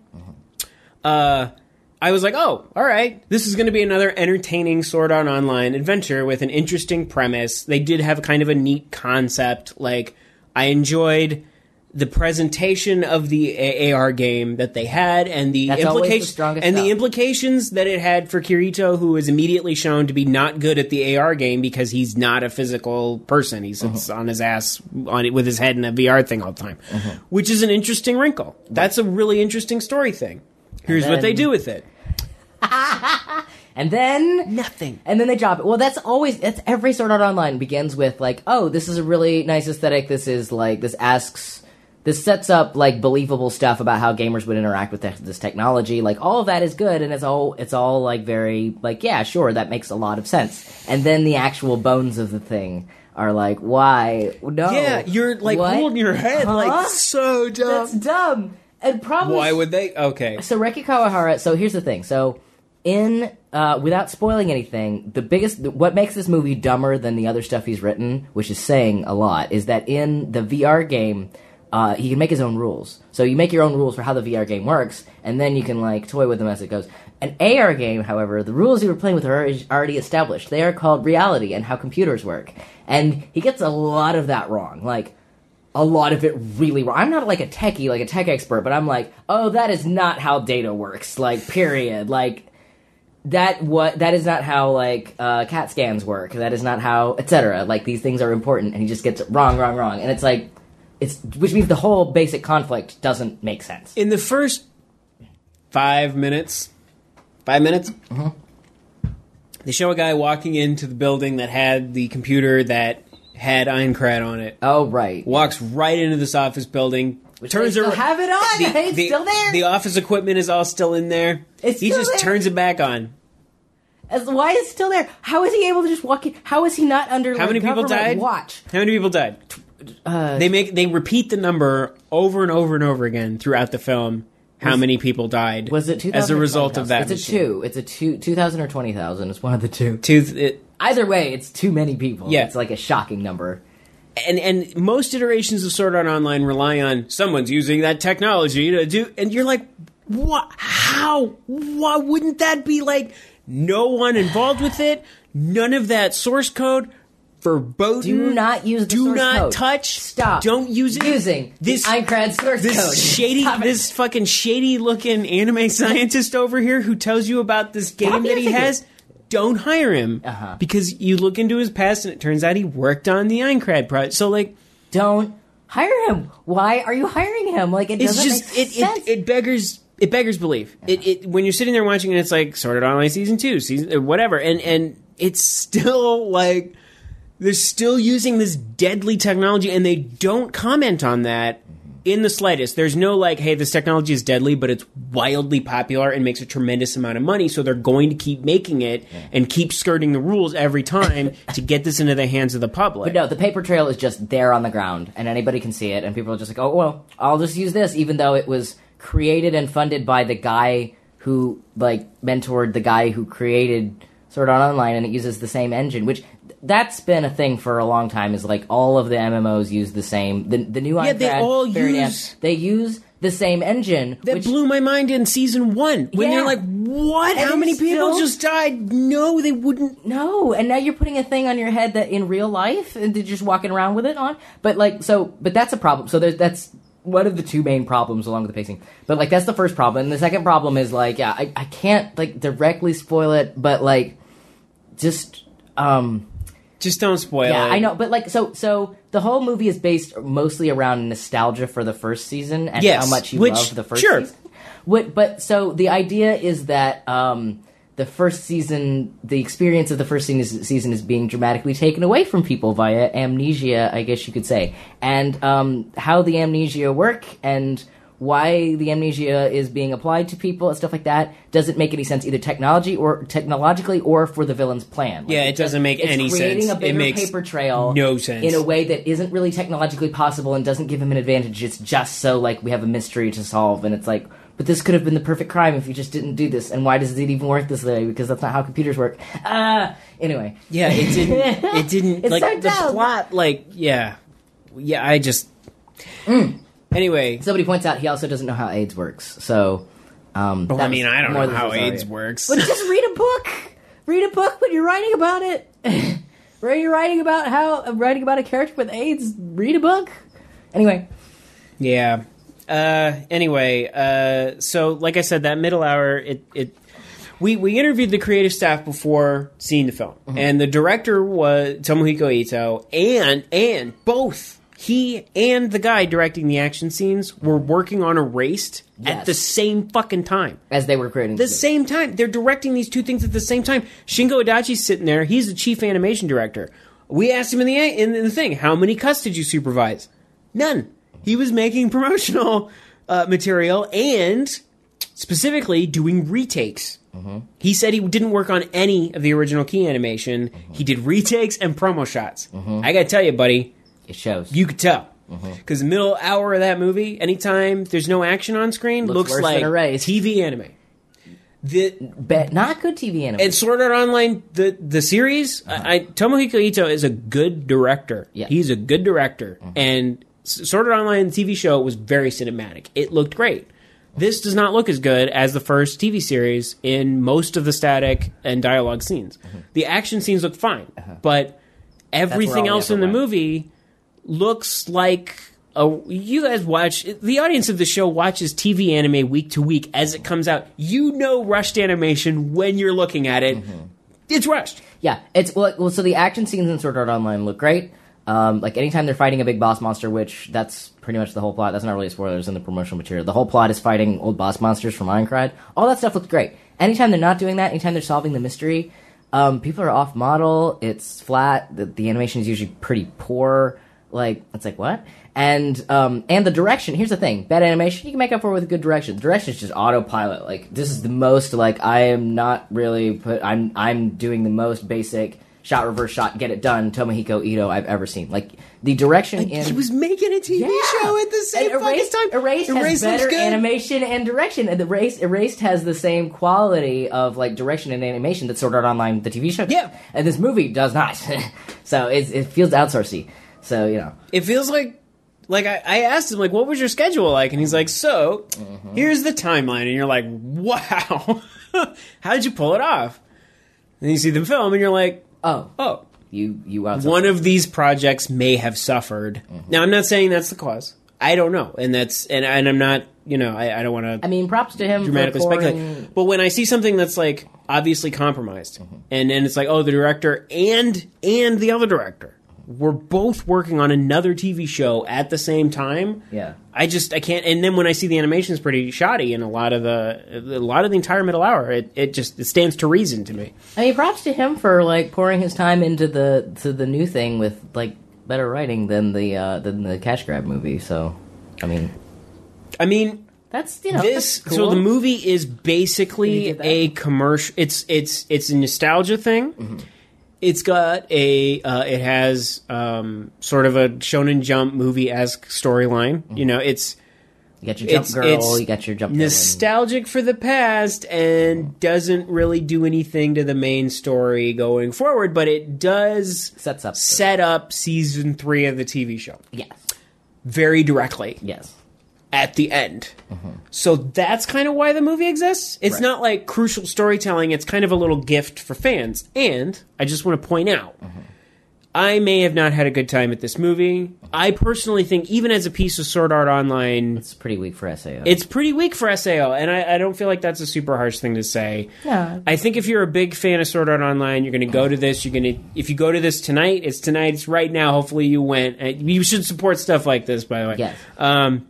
Uh, I was like, oh, all right, this is going to be another entertaining Sword Art Online adventure with an interesting premise. They did have kind of a neat concept. Like, I enjoyed the presentation of the A R game that they had, and the That's always the implications strongest and stuff. the implications that it had for Kirito, who was immediately shown to be not good at the A R game because he's not a physical person. He sits Uh-huh. on his ass on it with his head in a V R thing all the time, Uh-huh. which is an interesting wrinkle. That's a really interesting story thing. Here's And what they then- do with it. And then Nothing. And then they drop it. Well, that's always that's every Sword Art Online begins with like, oh, this is a really nice aesthetic. This is like this asks, this sets up like believable stuff about how gamers would interact with this, this technology. Like all of that is good, and it's all it's all like very like yeah, sure, that makes a lot of sense. And then the actual bones of the thing are like, why? No, Yeah, you're like What? holding your head Huh? like so dumb. That's dumb. And probably Why would they? Okay. so Reki Kawahara. So here's the thing. So in uh, without spoiling anything, the biggest what makes this movie dumber than the other stuff he's written, which is saying a lot, is that in the V R game, uh, he can make his own rules. So you make your own rules for how the V R game works, and then you can like toy with them as it goes. An A R game, however, the rules you were playing with are already established. They are called reality and how computers work, and he gets a lot of that wrong. Like. A lot of it really wrong. I'm not like a techie, like a tech expert, but I'm like, oh, that is not how data works. Like, period. Like, that what that is not how like uh, CAT scans work. That is not how, et cetera. Like, these things are important, and he just gets it wrong, wrong, wrong. And it's like, it's which means the whole basic conflict doesn't make sense. In the first five minutes, five minutes, they show a guy walking into the building that had the computer that had Aincrad on it. Oh, right. Walks right into this office building. Which turns they still ar- have it on. The, It's the- still there. The office equipment is all still in there. It's he still just there. turns it back on. As, why is it still there? How is he able to just walk in? How is he not under How like, many people government died? watch? How many people died? Uh, They make they repeat the number over and over and over again throughout the film. How Was- many people died? was it two thousand as a or result of that? twenty thousand? It's a machine? two. It's a two. two thousand or twenty thousand. It's one of the two. Two. It, Either way, it's too many people. Yeah. It's like a shocking number. and and most iterations of Sword Art Online rely on someone's using that technology to do, and you're like, what? How? Why wouldn't that be like no one involved with it? None of that source code. Verboten. Do not use the Do source not code. touch. Stop. Don't use it. Using this the Aincrad source this code. shady, Stop it. this fucking shady looking anime scientist over here who tells you about this game Stop that he using has. it. Don't hire him Uh-huh. because you look into his past and it turns out he worked on the Aincrad project. So like, Don't hire him. Why are you hiring him? Like it it's doesn't just make it, sense. it it beggars it beggars belief. It, it when you're sitting there watching and it's like Sword Art Online season two, season uh, whatever, and and it's still like they're still using this deadly technology and they don't comment on that in the slightest. There's no like, hey, this technology is deadly, but it's wildly popular and makes a tremendous amount of money, so they're going to keep making it and keep skirting the rules every time to get this into the hands of the public. But no, the paper trail is just there on the ground, and anybody can see it, and people are just like, oh, well, I'll just use this, even though it was created and funded by the guy who, like, mentored the guy who created Sword Art Online, and it uses the same engine, which that's been a thing for a long time, is like all of the M M Os use the same, the, the new Yeah, they Aincrad, all Fairy use- Dance, they use the same engine, That which blew my mind in season one when Yeah. they're like, "What? And How many it's people still- just died?" No, they wouldn't. No, and now you're putting a thing on your head that in real life, and you're just walking around with it on. But like, so, but that's a problem. So there's that's one of the two main problems along with the pacing. But like, that's the first problem. And the second problem is like, yeah, I, I can't like directly spoil it, but like, just um, Just don't spoil yeah, it. I know. But like, so so the whole movie is based mostly around nostalgia for the first season and Yes, how much you which- love the first sure. season. What, but so the idea is that um, the first season, the experience of the first season, season is being dramatically taken away from people via amnesia, I guess you could say, and um, how the amnesia work and why the amnesia is being applied to people and stuff like that doesn't make any sense either technology or technologically or for the villain's plan. Like, Yeah, it it's doesn't make it's any creating sense. a bigger It makes paper trail no sense. in a way that isn't really technologically possible and doesn't give him an advantage. It's just so like we have a mystery to solve, and it's like, but this could have been the perfect crime if you just didn't do this. And why does it even work this way? Because that's not how computers work. Ah, anyway. Yeah, it didn't. It didn't. It's like so the dumb. plot. Like, yeah, yeah. I just. Anyway, Somebody points out he also doesn't know how AIDS works. So, um, well, that I mean, was I don't more know than how sorry. AIDS works. But just read a book. Read a book when you're writing about it. when you're writing about how writing about a character with AIDS, read a book. Anyway, Yeah. Uh, anyway, uh, so like I said, that middle hour, it, it we we interviewed the creative staff before seeing the film, mm-hmm. and the director was Tomohiko Ito, and and both he and the guy directing the action scenes were working on Erased yes. at the same fucking time as they were creating the, the same time. They're directing these two things at the same time. Shingo Adachi's sitting there; he's the chief animation director. We asked him in the in the thing, how many cuts did you supervise? None. He was making promotional uh, material and specifically doing retakes. Mm-hmm. He said he didn't work on any of the original key animation. Mm-hmm. He did retakes and promo shots. Mm-hmm. I gotta tell you, buddy. It shows. You could tell. Because mm-hmm. the middle hour of that movie, anytime there's no action on screen, looks, looks like T V anime. The, But not good T V anime. And Sword Art Online, the the series, uh-huh. I, I, Tomohiko Ito is a good director. Yeah. He's a good director. Mm-hmm. And Sword Art Online, the T V show, was very cinematic. It looked great. This does not look as good as the first T V series in most of the static and dialogue scenes. Mm-hmm. The action scenes look fine, uh-huh. but everything else in the went. movie looks like... A, you guys watch... The audience of the show watches T V anime week to week as it comes out. You know rushed animation when you're looking at it. Mm-hmm. It's rushed. Yeah. It's well, well, so the action scenes in Sword Art Online look great. Um, like, anytime they're fighting a big boss monster, which that's pretty much the whole plot. That's not really spoilers in the promotional material. The whole plot is fighting old boss monsters from Minecraft. All that stuff looks great. Anytime they're not doing that, anytime they're solving the mystery, um, people are off model. It's flat. The, the animation is usually pretty poor. Like, it's like, what? And um, and the direction, here's the thing. Bad animation, you can make up for it with good direction. The direction is just autopilot. Like, this is the most, like, I am not really put, I'm I'm doing the most basic shot, reverse shot, get it done, Tomohiko Ito I've ever seen. Like, the direction like in... He was making a T V yeah. show at the same and Erased, fucking time. Erased, Erased has better animation and direction. And the Erased, Erased has the same quality of, like, direction and animation that Sword Art Online, the T V show. Yeah. And this movie does not. So it's, it feels outsourcey. So, you know. It feels like... Like, I, I asked him, like, what was your schedule like? And he's like, so, mm-hmm. here's the timeline. And you're like, wow. How did you pull it off? And you see the film, and you're like, oh. Oh. You, you outsourced. One of these projects may have suffered. Mm-hmm. Now, I'm not saying that's the cause. I don't know. And that's, and, and I'm not, you know, I, I don't want to... I mean, props to him dramatically for pouring... speculate. But when I see something that's, like, obviously compromised, mm-hmm. and, and it's like, oh, the director and and the other director we're both working on another T V show at the same time. Yeah, I just I can't. And then when I see the animation is pretty shoddy in a lot of the a lot of the entire middle hour, it, it just it stands to reason to me. I mean, props to him for like pouring his time into the to the new thing with like better writing than the uh, than the Cash Grab movie. So, I mean, I mean. That's, you know, this. That's cool. So the movie is basically a commercial. It's it's it's a nostalgia thing. Mm-hmm. It's got a. Uh, it has um, sort of a Shonen Jump movie-esque storyline. Mm-hmm. You know, it's. You got your Jump it's, Girl. It's you got your Jump. Nostalgic for the past and doesn't really do anything to the main story going forward, but it does sets up set up season three of the T V show. Yes, very directly. Yes. At the end. Mm-hmm. So that's kind of why the movie exists. It's right. not like crucial storytelling. It's kind of a little gift for fans. And I just want to point out, mm-hmm. I may have not had a good time at this movie. Mm-hmm. I personally think, even as a piece of Sword Art Online... It's pretty weak for S A O. It's pretty weak for S A O, and I, I don't feel like that's a super harsh thing to say. Yeah. I think if you're a big fan of Sword Art Online, you're going to go to this. You're going to... If you go to this tonight, it's tonight. It's right now. Hopefully you went. You should support stuff like this, by the way. Yes. Um...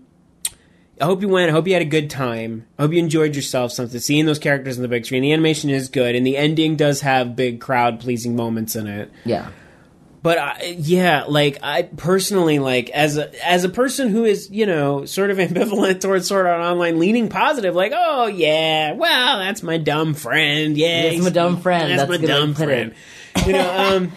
I hope you went. I hope you had a good time. I hope you enjoyed yourself something. Seeing those characters on the big screen. The animation is good, and the ending does have big crowd-pleasing moments in it. Yeah. But, I, yeah, like, I personally, like, as a as a person who is, you know, sort of ambivalent towards Sword Art Online, leaning positive, like, oh, yeah, well, that's my dumb friend. Yeah. That's my dumb friend. That's, that's my dumb friend. You know, um,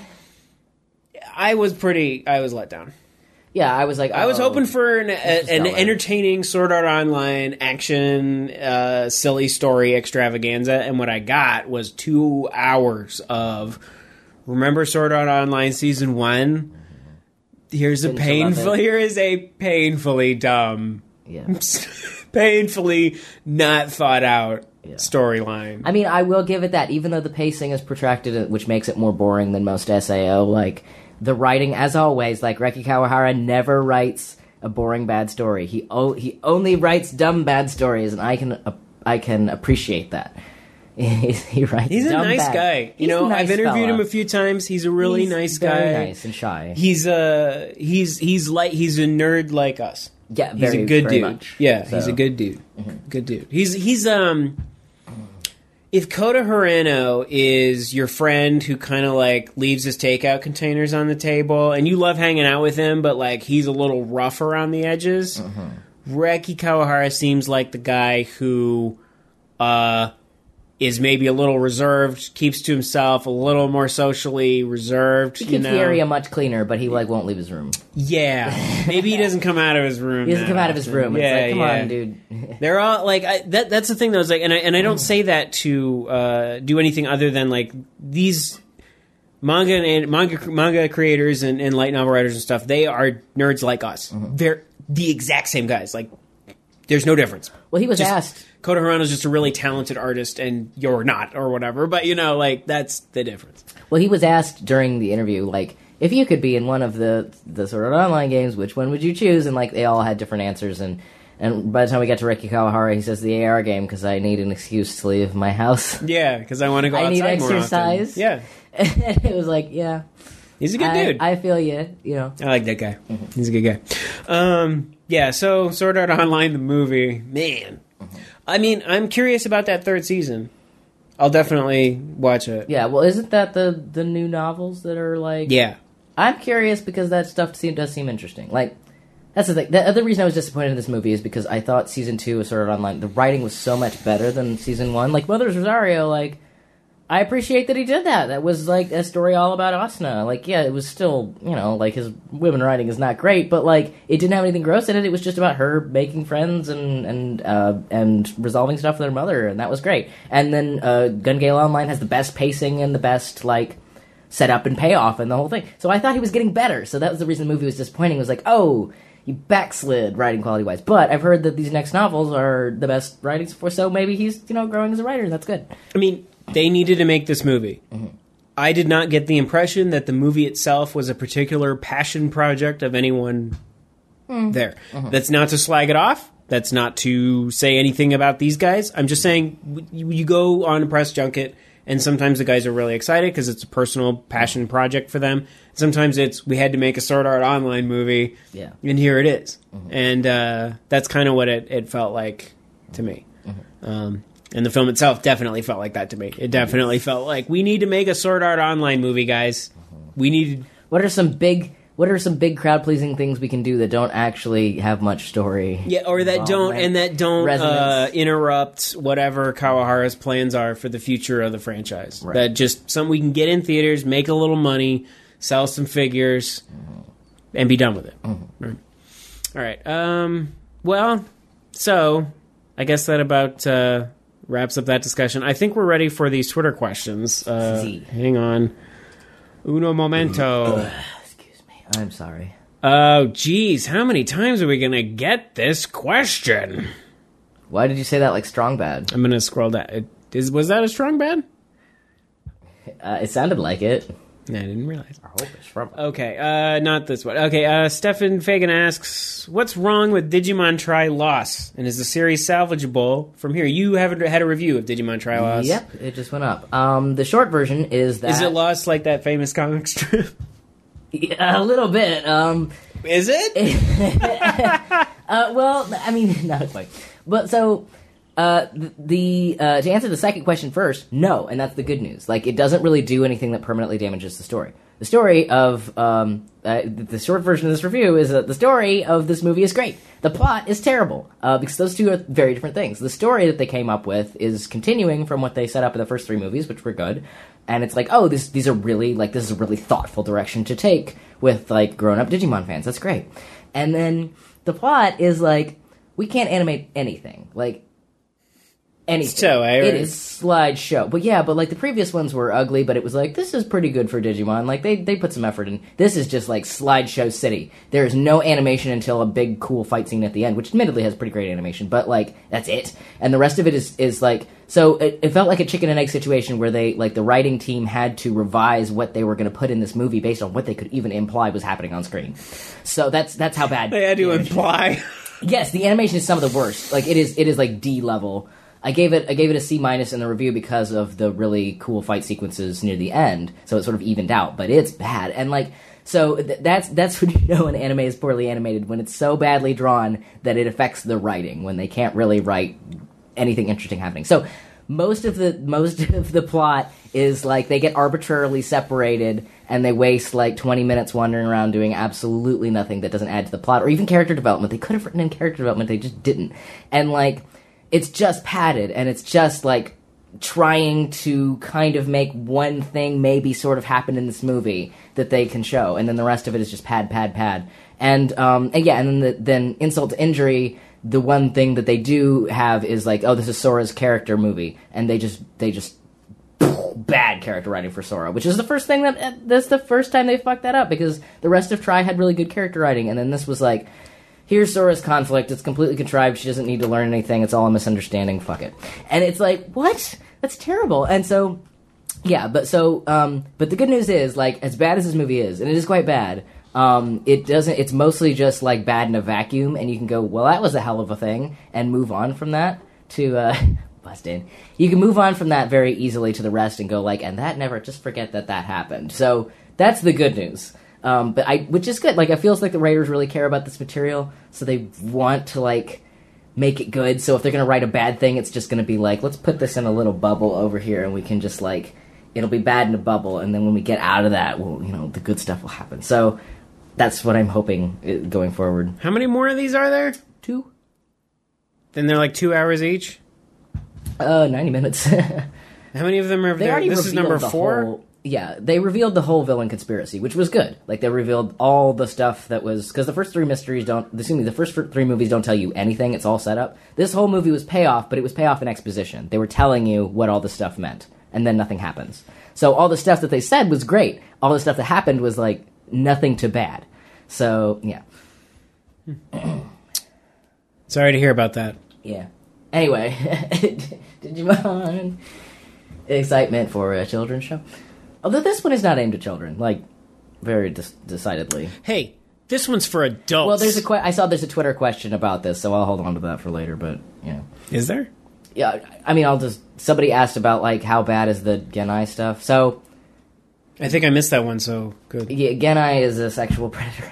I was pretty, I was let down. Yeah, I was like, oh, I was hoping for an, a, an entertaining Sword Art Online action, uh, silly story extravaganza, and what I got was two hours of. Remember Sword Art Online season one? Here's a painful. Here is a painfully dumb, yeah, painfully not thought out yeah. storyline. I mean, I will give it that, even though the pacing is protracted, which makes it more boring than most S A O, like. The writing, as always, like Reki Kawahara never writes a boring bad story. He o- he only writes dumb bad stories, and I can uh, I can appreciate that. he writes. He's a dumb nice bad. guy. You He's know, a nice I've interviewed fella. him a few times. He's a really He's nice very guy. nice and shy. He's uh he's he's like he's a nerd like us. Yeah, He's very, a good very dude. much. Yeah, So- he's a good dude. Good dude. He's he's um. If Kota Hirano is your friend who kind of like leaves his takeout containers on the table, and you love hanging out with him, but like he's a little rough around the edges, Reki Kawahara seems like the guy who uh, is maybe a little reserved, keeps to himself, a little more socially reserved. He you keeps know? the area much cleaner, but he like won't leave his room. Yeah, maybe he doesn't come out of his room. He doesn't that come out of his often. room. It's Yeah, like, come yeah. on, dude. They're all like I, that. That's the thing, though. Is like, and I and I don't say that to uh, do anything other than like these manga and manga manga creators and, and light novel writers and stuff. They are nerds like us. They're the exact same guys. Like, there's no difference. Well, he was Just- asked. Kota Hirano's just a really talented artist, and you're not, or whatever. But you know, like that's the difference. Well, he was asked during the interview, like, if you could be in one of the the sort of online games, which one would you choose? And like, they all had different answers. And and by the time we got to Reki Kawahara, he says the A R game because I need an excuse to leave my house. Yeah, because I want to go I outside need more often. exercise. Yeah, And it was like, yeah, he's a good I, dude. I feel you. You know, I like that guy. He's a good guy. Um, yeah, so Sword Art Online, the movie, man. I mean, I'm curious about that third season. I'll definitely watch it. yeah. Well, isn't that the the new novels that are like? Yeah. I'm curious because that stuff seem, does seem interesting. Like, that's the thing. The other reason I was disappointed in this movie is because I thought season two of Sword Art Online, the writing was so much better than season one. Like, Mothers Rosario, like, I appreciate that he did that. That was, like, a story all about Asuna. Like, yeah, it was still, you know, like, his women writing is not great, but, like, it didn't have anything gross in it. It was just about her making friends and and uh, and resolving stuff with her mother, and that was great. And then uh, Gun Gale Online has the best pacing and the best, like, setup and payoff and the whole thing. So I thought he was getting better. So that was the reason the movie was disappointing. It was like, oh, you backslid writing quality-wise. But I've heard that these next novels are the best writings for, so maybe he's, you know, growing as a writer. That's good. I mean, they needed to make this movie. I did not get the impression that the movie itself was a particular passion project of anyone there. That's not to slag it off. That's not to say anything about these guys. I'm just saying, w- you go on a press junket, and sometimes the guys are really excited because it's a personal passion project for them. Sometimes it's, we had to make a Sword Art Online movie, Yeah. and here it is. And uh, that's kind of what it, it felt like to me. Um, and the film itself definitely felt like that to me. It definitely felt like, we need to make a Sword Art Online movie, guys. We need... What are some big... What are some big crowd-pleasing things we can do that don't actually have much story? Yeah, or that don't, involvement, and that don't uh, resonance? interrupt whatever Kawahara's plans are for the future of the franchise. Right. That just something we can get in theaters, make a little money, sell some figures, and be done with it. Right. All right. Um, well, so I guess that about uh, wraps up that discussion. I think we're ready for these Twitter questions. Uh, Z. hang on. Uno momento. Excuse me. I'm sorry. Oh, geez. How many times are we going to get this question? Why did you say that like strong bad? I'm going to scroll down. It, is, was that a strong bad? Uh, it sounded like it. No, I didn't realize. I hope it's from... Okay, uh, not this one. Okay, uh, Stefan Fagan asks, what's wrong with Digimon Tri-Loss? And is the series salvageable from here? You haven't had a review of Digimon Tri-Loss. Yep, it just went up. Um, the short version is that... Is it lost like that famous comic strip? Yeah, a little bit. Um, Is it? uh, well, I mean, not quite. But so, uh, the, the uh, to answer the second question first, no, and that's the good news. Like, it doesn't really do anything that permanently damages the story. The story of um, uh, the short version of this review is that the story of this movie is great. The plot is terrible uh, because those two are very different things. The story that they came up with is continuing from what they set up in the first three movies, which were good. And it's like, oh, this, these are really, like, this is a really thoughtful direction to take with, like, grown-up Digimon fans. That's great. And then the plot is, like, we can't animate anything. Like, anything. So, I it is slideshow. But yeah, but like the previous ones were ugly, but it was like, this is pretty good for Digimon. Like they, they put some effort in. This is just like slideshow city. There is no animation until a big cool fight scene at the end, which admittedly has pretty great animation, but like that's it. And the rest of it is, is like, so it, it felt like a chicken and egg situation where they, like the writing team had to revise what they were going to put in this movie based on what they could even imply was happening on screen. So that's, that's how bad. They had to imply. Yes, the animation is some of the worst. Like it is, it is like D level. I gave it I gave it a C minus in the review because of the really cool fight sequences near the end, so it sort of evened out. But it's bad, and like so th- that's that's when you know an anime is poorly animated, when it's so badly drawn that it affects the writing, when they can't really write anything interesting happening. So most of the most of the plot is like they get arbitrarily separated and they waste like twenty minutes wandering around doing absolutely nothing that doesn't add to the plot or even character development. They could have written in character development, they just didn't, and like. It's just padded, and it's just, like, trying to kind of make one thing maybe sort of happen in this movie that they can show, and then the rest of it is just pad, pad, pad. And, um, and yeah, and then, the, then insult to injury, the one thing that they do have is, like, oh, this is Sora's character movie, and they just, they just, bad character writing for Sora, which is the first thing that, that's the first time they fucked that up, because the rest of Tri had really good character writing, and then this was, like, here's Sora's conflict. It's completely contrived. She doesn't need to learn anything. It's all a misunderstanding. Fuck it. And it's like, what? That's terrible. And so, yeah, but so, um, but the good news is, like, as bad as this movie is, and it is quite bad, um, it doesn't, it's mostly just, like, bad in a vacuum, and you can go, well, that was a hell of a thing, and move on from that to, uh, busted. You can move on from that very easily to the rest and go, like, and that never, just forget that that happened. So, that's the good news. Um, but I, which is good. Like, it feels like the writers really care about this material, so they want to, like, make it good. So if they're going to write a bad thing, it's just going to be like, let's put this in a little bubble over here, and we can just, like, it'll be bad in a bubble, and then when we get out of that, well, you know, the good stuff will happen. So that's what I'm hoping going forward. How many more of these are there? Two. Then they're like two hours each? Uh, ninety minutes. How many of them are they there? Already this is number the four? Whole, yeah, they revealed the whole villain conspiracy, which was good. Like, they revealed all the stuff that was... Because the first three mysteries don't... Excuse me, the first three movies don't tell you anything. It's all set up. This whole movie was payoff, but it was payoff in exposition. They were telling you what all the stuff meant, and then nothing happens. So all the stuff that they said was great. All the stuff that happened was, like, nothing too bad. So, yeah. Sorry to hear about that. Yeah. Anyway, Digimon... Excitement for a children's show. Although this one is not aimed at children, like, very de- decidedly. Hey, this one's for adults. Well, there's a que- I saw there's a Twitter question about this, so I'll hold on to that for later, but, you know. Is there? Yeah, I mean, I'll just... Somebody asked about, like, how bad is the Genai stuff, so... I think I missed that one, so good. Yeah, Genai is a sexual predator.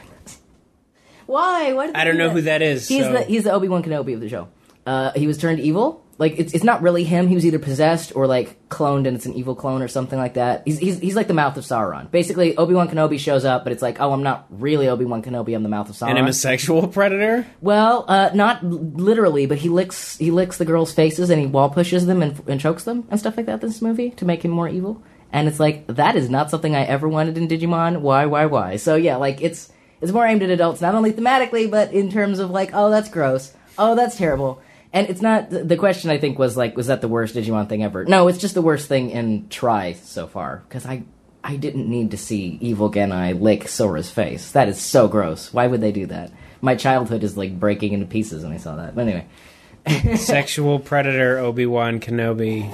Why? Why did I don't do know that? who that is, He's so. the he's the Obi-Wan Kenobi of the show. Uh, he was turned evil. Like, it's it's not really him. He was either possessed or, like, cloned, and it's an evil clone or something like that. He's he's he's like the mouth of Sauron. Basically, Obi-Wan Kenobi shows up, but it's like, oh, I'm not really Obi-Wan Kenobi. I'm the mouth of Sauron. And I'm a sexual predator? Well, uh, not l- literally, but he licks he licks the girls' faces and he wall pushes them and, and chokes them and stuff like that in this movie to make him more evil. And it's like, that is not something I ever wanted in Digimon. Why, why, why? So yeah, like, it's it's more aimed at adults, not only thematically, but in terms of, like, oh, that's gross. Oh, that's terrible. And it's not, the question I think was like, was that the worst Digimon thing ever? No, it's just the worst thing in Tri so far. Because I, I didn't need to see evil Genai lick Sora's face. That is so gross. Why would they do that? My childhood is like breaking into pieces when I saw that. But anyway. Sexual predator Obi-Wan Kenobi.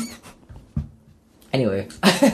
Anyway.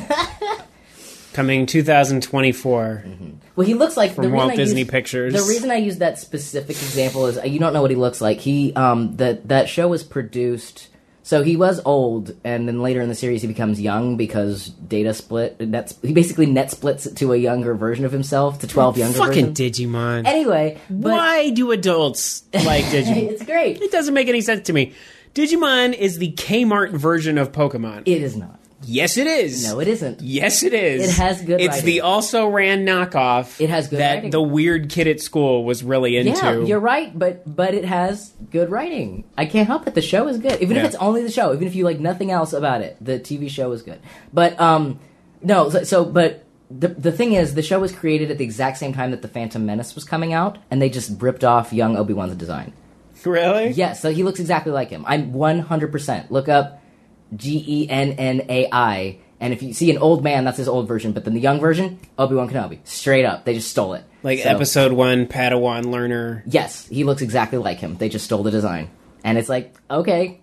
Coming two thousand twenty-four. Mm-hmm. Well, he looks like... From the Walt I Disney used, Pictures. The reason I use that specific example is, you don't know what he looks like. He, um, that, that show was produced... So he was old, and then later in the series he becomes young because Data split. Net, he basically net splits it to a younger version of himself, to twelve younger Fucking versions. Digimon. Anyway, but... Why do adults like Digimon? It's great. It doesn't make any sense to me. Digimon is the Kmart version of Pokemon. It is not. Yes, it is. No, it isn't. Yes, it is. It has good It's writing. the also ran knockoff. It has good that writing. the weird kid at school was really into. Yeah, you're right, but but it has good writing. I can't help it. The show is good. Even Yeah. if it's only the show, even if you like nothing else about it, the T V show is good. But um no, so, so but the the thing is, the show was created at the exact same time that the Phantom Menace was coming out, and they just ripped off young Obi-Wan's design. Really? Yes, so he looks exactly like him. I'm one hundred percent. Look up G E N N A I, and if you see an old man, that's his old version, but then the young version, Obi-Wan Kenobi. Straight up. They just stole it. Like So- episode one, Padawan learner. Yes, he looks exactly like him. They just stole the design. And it's like, okay,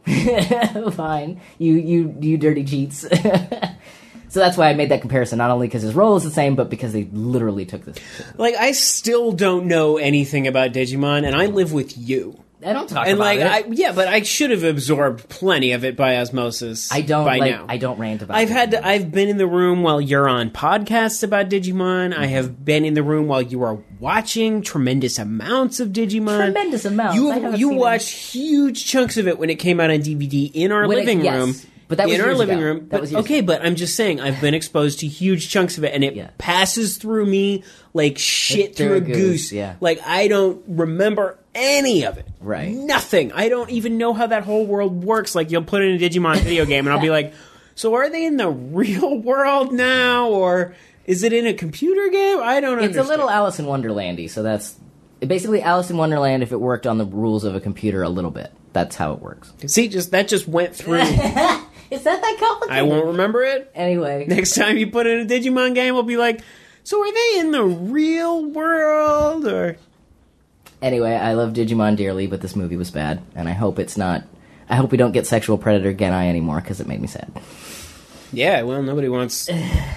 fine. You, you, you dirty cheats. So that's why I made that comparison, not only because his role is the same, but because they literally took this. Like, I still don't know anything about Digimon, and I live with you. I don't talk And about like, it. I, yeah, but I should have absorbed plenty of it by osmosis. I don't by like. now. I don't rant about. I've had. Digimon. To, I've been in the room while you're on podcasts about Digimon. I have been in the room while you are watching tremendous amounts of Digimon. Tremendous amounts. You I haven't you seen watched huge chunks of it when it came out on D V D in our When it- living yes, room. but that was in our years living ago. room. That But, was years okay, ago. but I'm just saying I've been exposed to huge chunks of it, and it Yeah. passes through me like shit Like through a goose, goose. yeah. Like I don't remember any of it. Right. Nothing. I don't even know how that whole world works. Like, you'll put in a Digimon video game, and I'll be like, so are they in the real world now, or is it in a computer game? I don't It's understand. a little Alice in Wonderlandy, so that's basically Alice in Wonderland if it worked on the rules of a computer a little bit. That's how it works. See, just that just went through. Is that that complicated? I won't remember it. Anyway, Next time you put in a Digimon game, we'll be like, so are they in the real world, or... anyway, I love Digimon dearly, but this movie was bad, and I hope it's not. I hope we don't get sexual predator Genai anymore because it made me sad. Yeah, well, nobody wants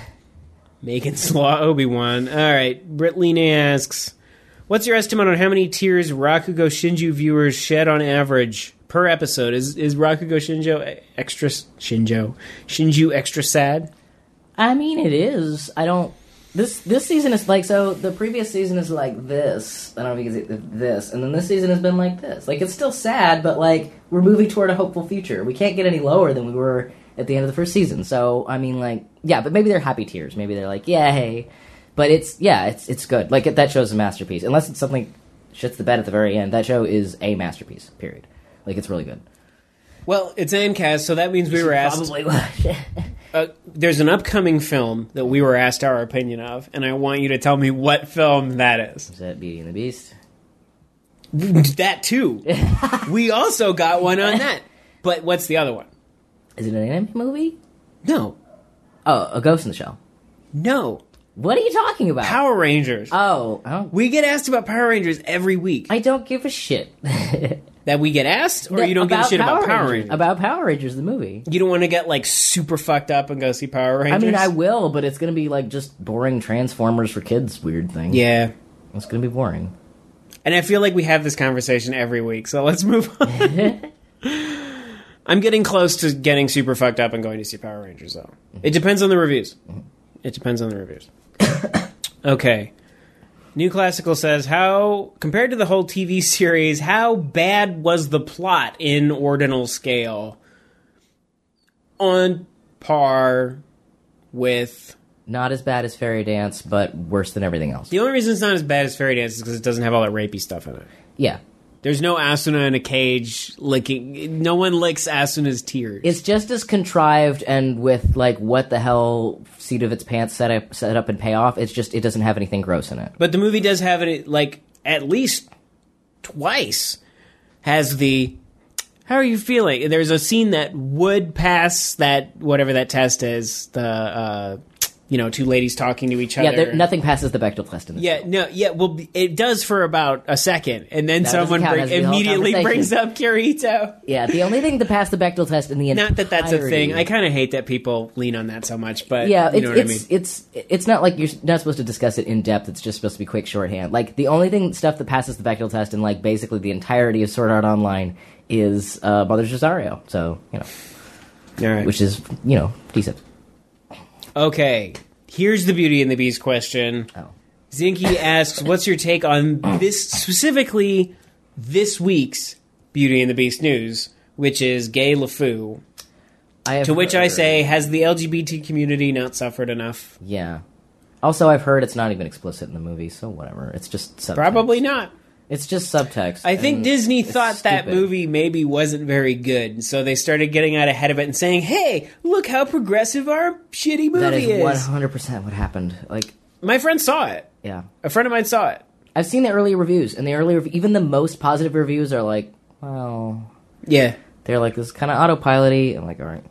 making slaw Obi-Wan. All right, Britlina asks, what's your estimate on how many tears Rakugo Shinju viewers shed on average per episode? Is is Rakugo Shinjo extra Shinjo Shinju extra sad? I mean, it is. I don't. This this season is like so. The previous season is like this. I don't know if you can see this, and then this season has been like this. Like it's still sad, but like we're moving toward a hopeful future. We can't get any lower than we were at the end of the first season. So I mean, like yeah, but maybe they're happy tears. Maybe they're like yay. But it's yeah, it's it's good. Like that show's a masterpiece. Unless it's something shits the bed at the very end. That show is a masterpiece. Period. Like it's really good. Well, it's Aimcast, so that means we were asked. Probably watch it. Uh, there's an upcoming film that we were asked our opinion of, and I want you to tell me what film that is. Is that Beauty and the Beast? That too. We also got one on that. But what's the other one? Is it an anime movie? No. Oh, A Ghost in the Shell. No. What are you talking about? Power Rangers. Oh, I don't, We get asked about Power Rangers every week. I don't give a shit. That we get asked, or you don't give a shit about Power Rangers? About Power Rangers, the movie. You don't want to get like super fucked up and go see Power I Rangers? mean, I will, but it's gonna be like just boring Transformers for kids weird thing. Yeah. It's gonna be boring. And I feel like we have this conversation every week, so let's move on. I'm getting close to getting super fucked up and going to see Power Rangers, though. It depends on the reviews. It depends on the reviews. Okay. New Classical says, how, compared to the whole T V series, how bad was the plot in ordinal scale? On par with... Not as bad as Fairy Dance, but worse than everything else. The only reason it's not as bad as Fairy Dance is because it doesn't have all that rapey stuff in it. Yeah. There's no Asuna in a cage licking... No one licks Asuna's tears. It's just as contrived and with, like, what the hell seat of its pants set up, set up and pay off. It's just, it doesn't have anything gross in it. But the movie does have it, like, at least twice has the... How are you feeling? There's a scene that would pass that, whatever that test is, the, uh, you know, two ladies talking to each other. Yeah, there, nothing passes the Bechdel test in this. Yeah, no, yeah, well, it does for about a second, and then That doesn't someone count. bring, It has to be the whole immediately conversation. brings up Kirito. Yeah, the only thing to pass the Bechdel test in the entirety... Not that that's a thing. I kind of hate that people lean on that so much, but Yeah, you it's know what it's, I mean. it's it's not like you're not supposed to discuss it in depth. It's just supposed to be quick shorthand. Like the only thing stuff that passes the Bechdel test in like basically the entirety of Sword Art Online is uh, Mother's Rosario. So you know, All right. which is you know decent. Okay, here's the Beauty and the Beast question. Oh. Zinky asks, what's your take on this, specifically this week's Beauty and the Beast news, which is Gay LeFou, I have to which I heard- say, has the L G B T community not suffered enough? yeah. Also, I've heard it's not even explicit in the movie, so whatever. It's just subtext. Probably not. It's just subtext. I think and Disney it's thought that stupid. movie maybe wasn't very good, so they started getting out ahead of it and saying, hey, look how progressive our shitty movie That is one is. hundred percent what happened. Like, My friend saw it. yeah. A friend of mine saw it. I've seen the early reviews, and the early rev- even the most positive reviews are like, well, Yeah. they're like, this is kind of autopilot-y. I'm like, all right.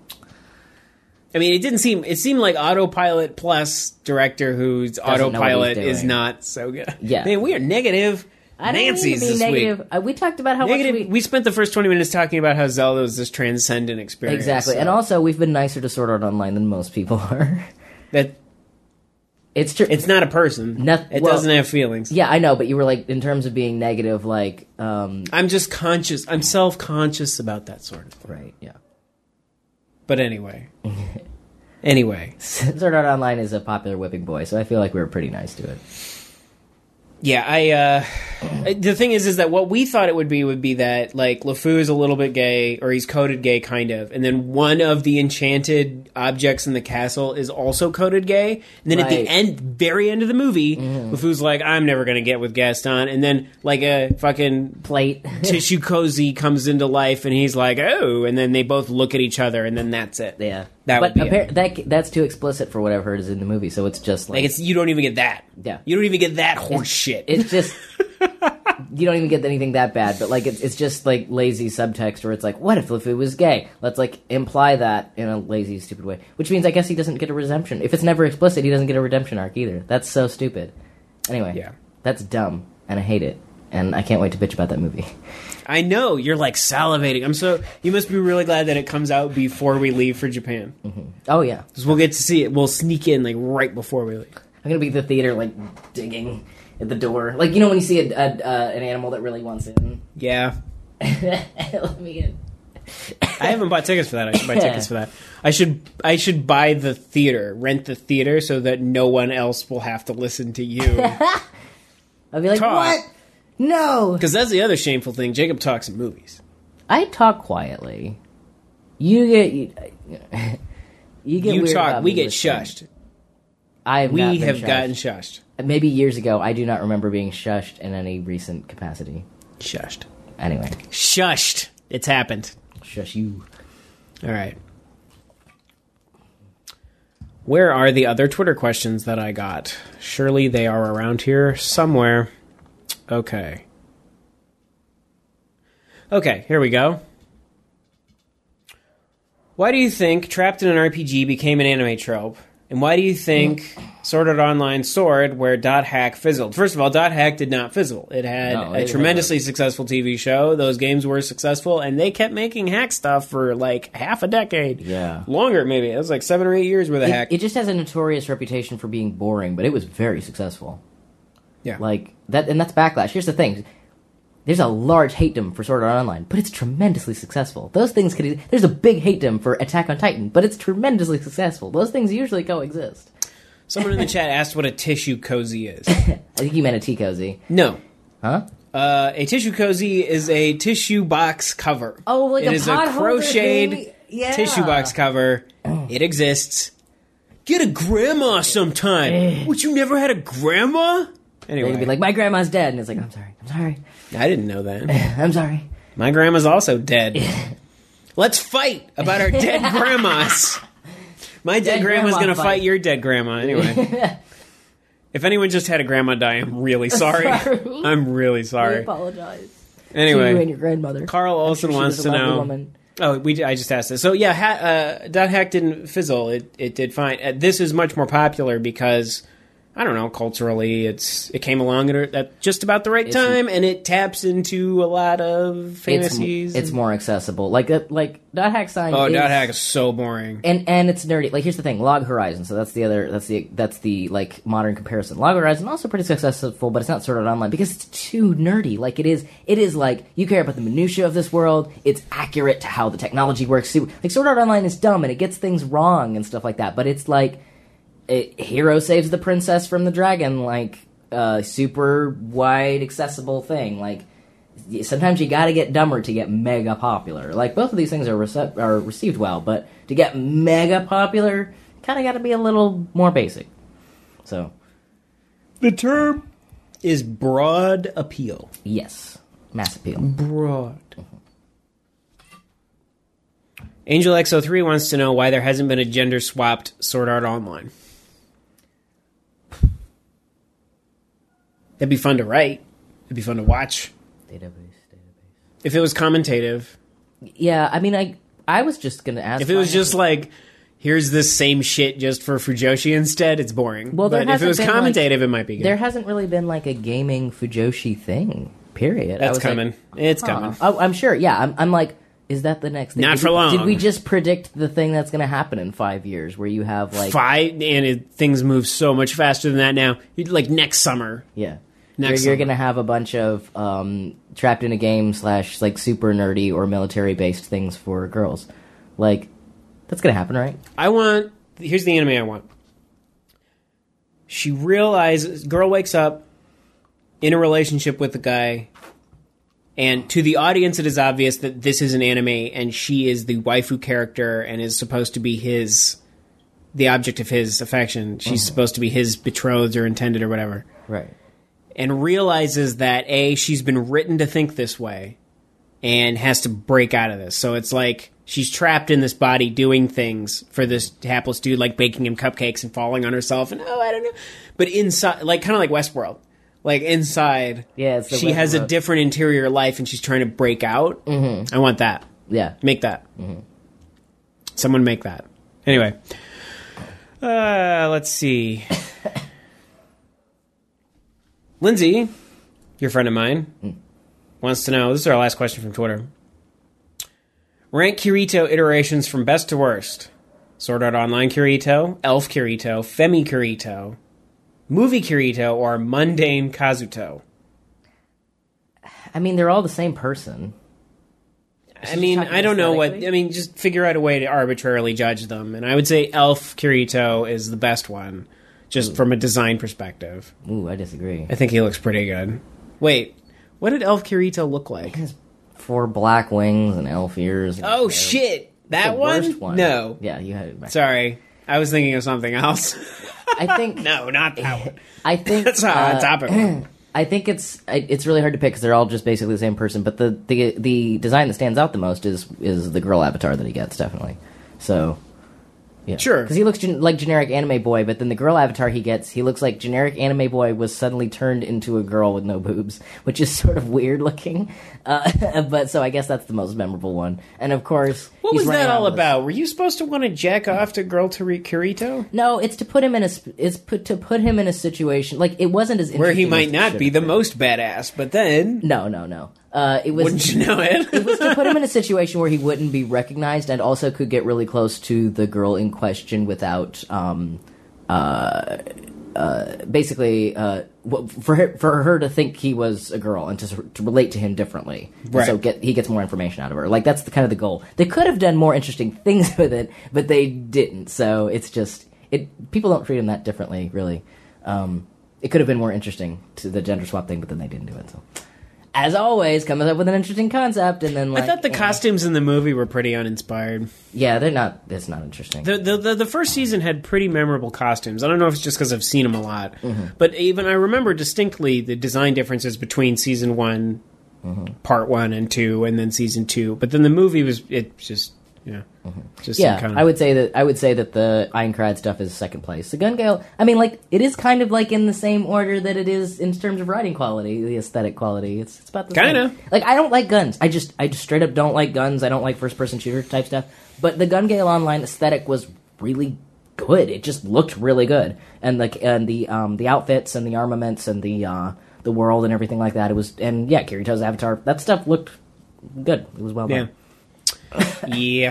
I mean, it didn't seem. It seemed like autopilot plus director whose Doesn't know what he's autopilot is doing. not so good. Yeah. Man, we are negative I don't Nancy's mean to be this negative. week. Uh, we talked about how Negative. much We, we... spent the first twenty minutes talking about how Zelda was this transcendent experience. Exactly. so And also, we've been nicer to Sword Art Online than most people are. that It's true. it's not a person. Noth- it well, doesn't have feelings. Yeah, I know, but you were like, in terms of being negative, like, um... I'm just conscious. I'm self-conscious about that sort of thing. Right, yeah. But anyway. Anyway. Sword Art Online is a popular whipping boy, so I feel like we were pretty nice to it. Yeah, I, uh... the thing is, is that what we thought it would be would be that, like, LeFou is a little bit gay, or he's coded gay, kind of, and then one of the enchanted objects in the castle is also coded gay, and then at the Right. end, very end of the movie, LeFou's like, I'm never gonna get with Gaston, and then, like, a fucking Plate. tissue cozy comes into life, and he's like, oh, and then they both look at each other, and then that's it. Yeah. That but would be appar- it. that that's too explicit for whatever it is in the movie, so it's just like... Like, it's, you don't even get that. Yeah. You don't even get that horse shit. It's just... you don't even get anything that bad, but like it's it's just like lazy subtext where it's like, what if LeFou was gay? Let's like imply that in a lazy, stupid way. Which means I guess he doesn't get a redemption. If it's never explicit, he doesn't get a redemption arc either. That's so stupid. Anyway, Yeah. that's dumb, and I hate it. And I can't wait to bitch about that movie. I know, you're like salivating. I'm so you must be really glad that it comes out before we leave for Japan. Oh yeah. Because we'll get to see it. We'll sneak in like right before we leave. I'm gonna be at the theater like digging at the door. Like, you know when you see a, a, uh, an animal that really wants in? Yeah. Let me in. I haven't bought tickets for that. I should buy tickets for that. I should I should buy the theater, rent the theater so that no one else will have to listen to you. I'll be like, Talk. what? No! Because that's the other shameful thing. Jacob talks in movies. I talk quietly. You get... You, you get You weird talk, about we me get listening. shushed. I have We not been have shushed. gotten shushed. Maybe years ago, I do not remember being shushed in any recent capacity. Shushed. Anyway, Shushed. It's happened. shush you. All right. Where are the other Twitter questions that I got? Surely they are around here somewhere. Okay. Okay, here we go. Why do you think Trapped in an R P G became an anime trope? And why do you think Sword Art Online Sword, where Dot Hack fizzled? First of all, Dot Hack did not fizzle. It had No, a it tremendously successful T V show. Those games were successful, and they kept making hack stuff for like half a decade. Yeah. Longer, maybe. It was like seven or eight years with a It, hack. it just has a notorious reputation for being boring, but it was very successful. yeah. Like, that, and that's backlash. Here's the thing. There's a large hatedom for Sword Art Online, but it's tremendously successful. Those things could... There's a big hatedom for Attack on Titan, but it's tremendously successful. Those things usually coexist. Someone in the chat asked what a tissue cozy is. I think you meant a tea cozy. No. Huh? Uh, a tissue cozy is a tissue box cover. Oh, like it a is a pot holder crocheted thing? Yeah. tissue box cover. It exists. Get a grandma sometime. What, you never had a grandma? Anyway, They'd be like, my grandma's dead. And it's like, I'm sorry, I'm sorry, I didn't know that. I'm sorry. My grandma's also dead. Let's fight about our dead grandmas. My dead, Dead grandma's grandma gonna fight. fight your dead grandma anyway. If anyone just had a grandma die, I'm really sorry. Sorry. I'm really I sorry. apologize. Anyway, To you and your grandmother. Carl Olson I'm sure she wants was to a lovely know. woman. Oh, we I just asked this. So yeah, ha, uh, Dot Hack didn't fizzle. It it did fine. Uh, this is much more popular because I don't know, culturally, it's it came along at, at just about the right It's- time, and it taps into a lot of It's, fantasies. it's more accessible. Like, uh, like Dot Hack Sign oh, is... Dot Hack is so boring. And and it's nerdy. Like, here's the thing: Log Horizon. So that's the other. That's the that's the like modern comparison. Log Horizon also pretty successful, but it's not Sword Art Online because it's too nerdy. Like, it is. It is like you care about the minutia of this world. It's accurate to how the technology works. See, like Sword Art Online is dumb and it gets things wrong and stuff like that. But it's like, it, hero saves the princess from the dragon. Like, uh, super wide accessible thing. Like, sometimes you gotta get dumber to get mega popular. Like, both of these things are rece- are received well, but to get mega popular, kind of gotta be a little more basic. So, The term is broad appeal. yes. Mass appeal. Broad. Angel X oh three wants to know why there hasn't been a gender-swapped Sword Art Online. That'd be fun to write. It'd be fun to watch. Database, database. If it was commentative. Yeah, I mean, I I was just gonna ask. If it was just like, here's this same shit just for Fujoshi instead, it's boring. Well, there but if it was hasn't been, commentative, like- it might be good. there hasn't really been like a gaming Fujoshi thing. Period. I That's was like, coming. It's huh. coming. Oh, I'm sure. Yeah, I'm, I'm like, is that the next thing? Not did for we, long. Did we just predict the thing that's going to happen in five years, where you have like Fight, and it, things move so much faster than that now. You'd- Like next summer. yeah, Next you're, you're summer. going to have a bunch of um, trapped in a game slash like super nerdy or military based things for girls. Like that's going to happen, right? I want. Here's the anime I want. She realizes, girl wakes up in a relationship with the guy, and to the audience, it is obvious that this is an anime, and she is the waifu character and is supposed to be his, the object of his affection. She's Uh-huh. supposed to be his betrothed or intended or whatever. Right. And realizes that A, she's been written to think this way, and has to break out of this. So it's like she's trapped in this body doing things for this hapless dude, like baking him cupcakes and falling on herself, and oh, I don't know. But inside, like kind of like Westworld. Like inside, Yeah, it's the she has a Westworld. different interior life, and she's trying to break out. Mm-hmm. I want that. Yeah. Make that. Mm-hmm. Someone make that. Anyway, uh, let's see. Lindsay, your friend of mine, mm. wants to know. This is our last question from Twitter. Rank Kirito iterations from best to worst. Sword Art Online Kirito, Elf Kirito, Femi Kirito, Movie Kirito, or Mundane Kazuto. I mean, they're all the same person. I mean, I don't know what... I mean, just figure out a way to arbitrarily judge them. And I would say Elf Kirito is the best one, just Ooh. from a design perspective. Ooh, I disagree. I think he looks pretty good. Wait, what did Elf Kirito look like? He has four black wings and elf ears. And oh, hair. shit! That the one? Worst one? No. Yeah, you had it back. Sorry. I was thinking of something else. I think... no, not that one. I think... That's a uh, topic. I think it's it's really hard to pick because they're all just basically the same person. But the, the the design that stands out the most is is the girl avatar that he gets, definitely. So, yeah, sure, because he looks gen- like generic anime boy, but then the girl avatar he gets, he looks like generic anime boy was suddenly turned into a girl with no boobs, which is sort of weird looking. Uh, but so I guess that's the most memorable one. And of course, what he's was that all with about? Were you supposed to want to jack off to girl Tari- Kirito? No, it's to put him in a it's put to put him in a situation like it wasn't as where he interesting might as it not should be have the been. most badass, but then No, no, no. Uh, it was. Wouldn't you know it? It was to put him in a situation where he wouldn't be recognized, and also could get really close to the girl in question without, um, uh, uh, basically, uh, w- for her, for her to think he was a girl and to, s- to relate to him differently. And Right. so get he gets more information out of her. Like that's the kind of the goal. They could have done more interesting things with it, but they didn't. So it's just it. People don't treat him that differently, really. Um, it could have been more interesting to the gender swap thing, but then they didn't do it. So. As always, coming up with an interesting concept, and then like I thought the eh. costumes in the movie were pretty uninspired. Yeah, they're not. It's not interesting. The, the the the first season had pretty memorable costumes. I don't know if it's just because I've seen them a lot, mm-hmm. but even I remember distinctly the design differences between season one, mm-hmm. part one and two, and then season two. But then the movie was it just yeah, mm-hmm. just yeah. kind of, I would say that I would say that the Aincrad stuff is second place. The Gun Gale, I mean, like it is kind of like in the same order that it is in terms of writing quality, the aesthetic quality. It's it's about the Kinda. same. Like I don't like guns. I just I just straight up don't like guns. I don't like first person shooter type stuff. But the Gun Gale Online aesthetic was really good. It just looked really good, and like and the um the outfits and the armaments and the uh the world and everything like that. It was and yeah, Kirito's avatar. That stuff looked good. It was well done. Yeah. yeah.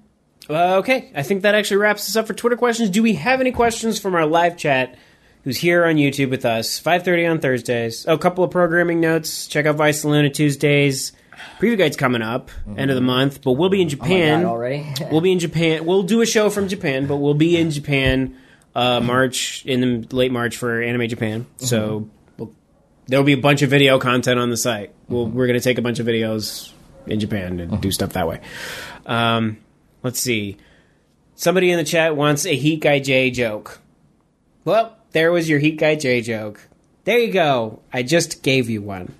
Uh, okay, I think that actually wraps us up for Twitter questions. Do we have any questions from our live chat who's here on YouTube with us? five thirty on Thursdays. Oh, a couple of programming notes. Check out Vice Luna Tuesdays. Preview Guide's coming up, mm-hmm. end of the month, but we'll be in Japan. Oh my God, already? We'll be in Japan. We'll do a show from Japan, but we'll be in Japan uh, March, in the late March for Anime Japan. Mm-hmm. So we'll, there'll be a bunch of video content on the site. We'll, mm-hmm. We're going to take a bunch of videos in Japan and mm-hmm. do stuff that way. Um... Let's see. Somebody in the chat wants a Heat Guy J joke. Well, there was your Heat Guy J joke. There you go. I just gave you one.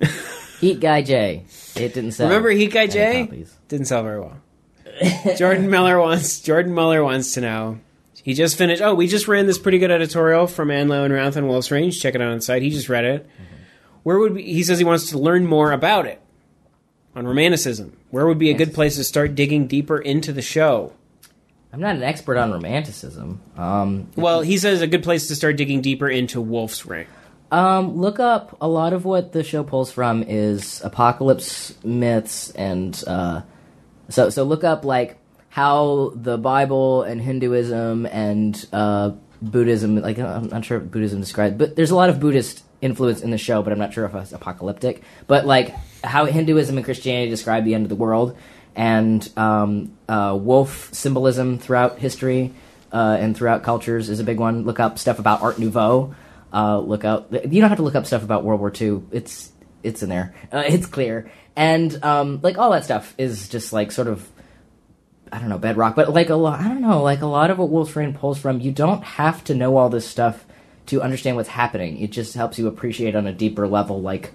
Heat Guy J. It didn't sell. Remember Heat Guy J? Didn't sell very well. Jordan Miller wants Jordan Muller wants to know. He just finished. Oh, we just ran this pretty good editorial from Anlo and Routh on Wolf's Range. Check it out on the site. He just read it. Mm-hmm. Where would we, he says he wants to learn more about it. on romanticism. Where would be a good place to start digging deeper into the show? I'm not an expert on romanticism. Um, Well, he says a good place to start digging deeper into Wolf's Ring. Um, look up a lot of what the show pulls from is apocalypse myths, and uh, so so look up like how the Bible and Hinduism and uh, Buddhism, like I'm not sure if Buddhism described, but there's a lot of Buddhist influence in the show, but I'm not sure if it's apocalyptic. But like how Hinduism and Christianity describe the end of the world, and um, uh, wolf symbolism throughout history uh, and throughout cultures is a big one. Look up stuff about Art Nouveau. Uh, look out. You don't have to look up stuff about World War Two. It's it's in there. Uh, it's clear, and um, like all that stuff is just like sort of I don't know bedrock, but like a lot. I don't know. Like a lot of what Wolf's Rain pulls from. You don't have to know all this stuff to understand what's happening. It just helps you appreciate on a deeper level, like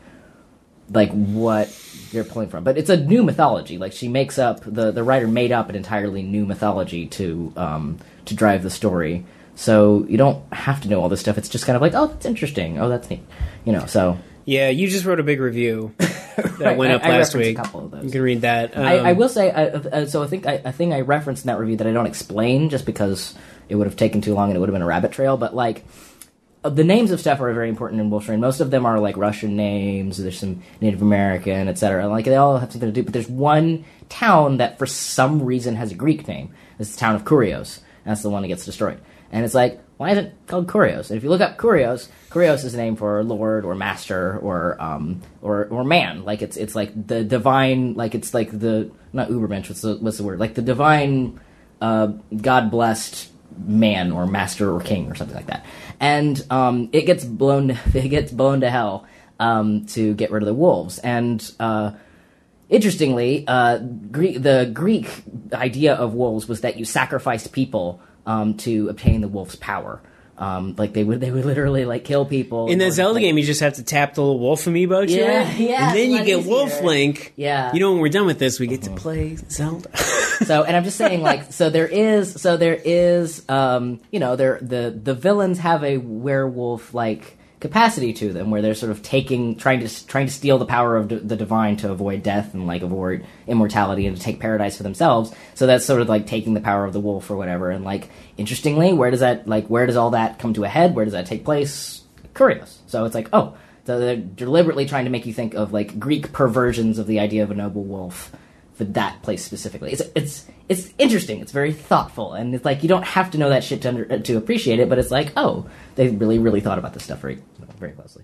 like what they're pulling from. But it's a new mythology. Like she makes up the the writer made up an entirely new mythology to um, to drive the story. So you don't have to know all this stuff. It's just kind of like, oh, that's interesting. Oh, that's neat. You know, so... Yeah, you just wrote a big review that right, went up I, I last referenced week. A couple of those. You can read that. Um, I, I will say, I, uh, so I think I, a thing I referenced in that review that I don't explain just because it would have taken too long and it would have been a rabbit trail, but like, uh, the names of stuff are very important in Wolf's Rain. Most of them are like Russian names, there's some Native American, et cetera. Like, they all have something to do, but there's one town that for some reason has a Greek name. It's the town of Kurios. That's the one that gets destroyed. And it's like, why is it called Kurios? And if you look up Kurios, Kurios is a name for lord or master or um or or man. Like it's it's like the divine, like it's like the not Ubermensch. What's the what's the word? Like the divine, uh, God blessed man or master or king or something like that. And um, it gets blown it gets blown to hell um to get rid of the wolves. And uh, interestingly, uh, Greek the Greek idea of wolves was that you sacrificed people. Um, to obtain the wolf's power, um, like they would, they would literally like kill people. In that or, Zelda like, game, you just have to tap the little wolf amiibo, yeah, yeah, and then you get easier. Wolf Link. Yeah, you know, when we're done with this, we get uh-huh. to play Zelda. So, and I'm just saying, like, so there is, so there is, um, you know, there the the villains have a werewolf like capacity to them, where they're sort of taking, trying to trying to steal the power of d- the divine to avoid death and like avoid immortality and to take paradise for themselves. So that's sort of like taking the power of the wolf or whatever. And like, interestingly, where does that like where does all that come to a head? Where does that take place? Kurios. So it's like, oh, so they're deliberately trying to make you think of like Greek perversions of the idea of a noble wolf for that place specifically. It's it's it's interesting. It's very thoughtful, and it's like you don't have to know that shit to under, to appreciate it. But it's like, oh, they really really thought about this stuff very very closely.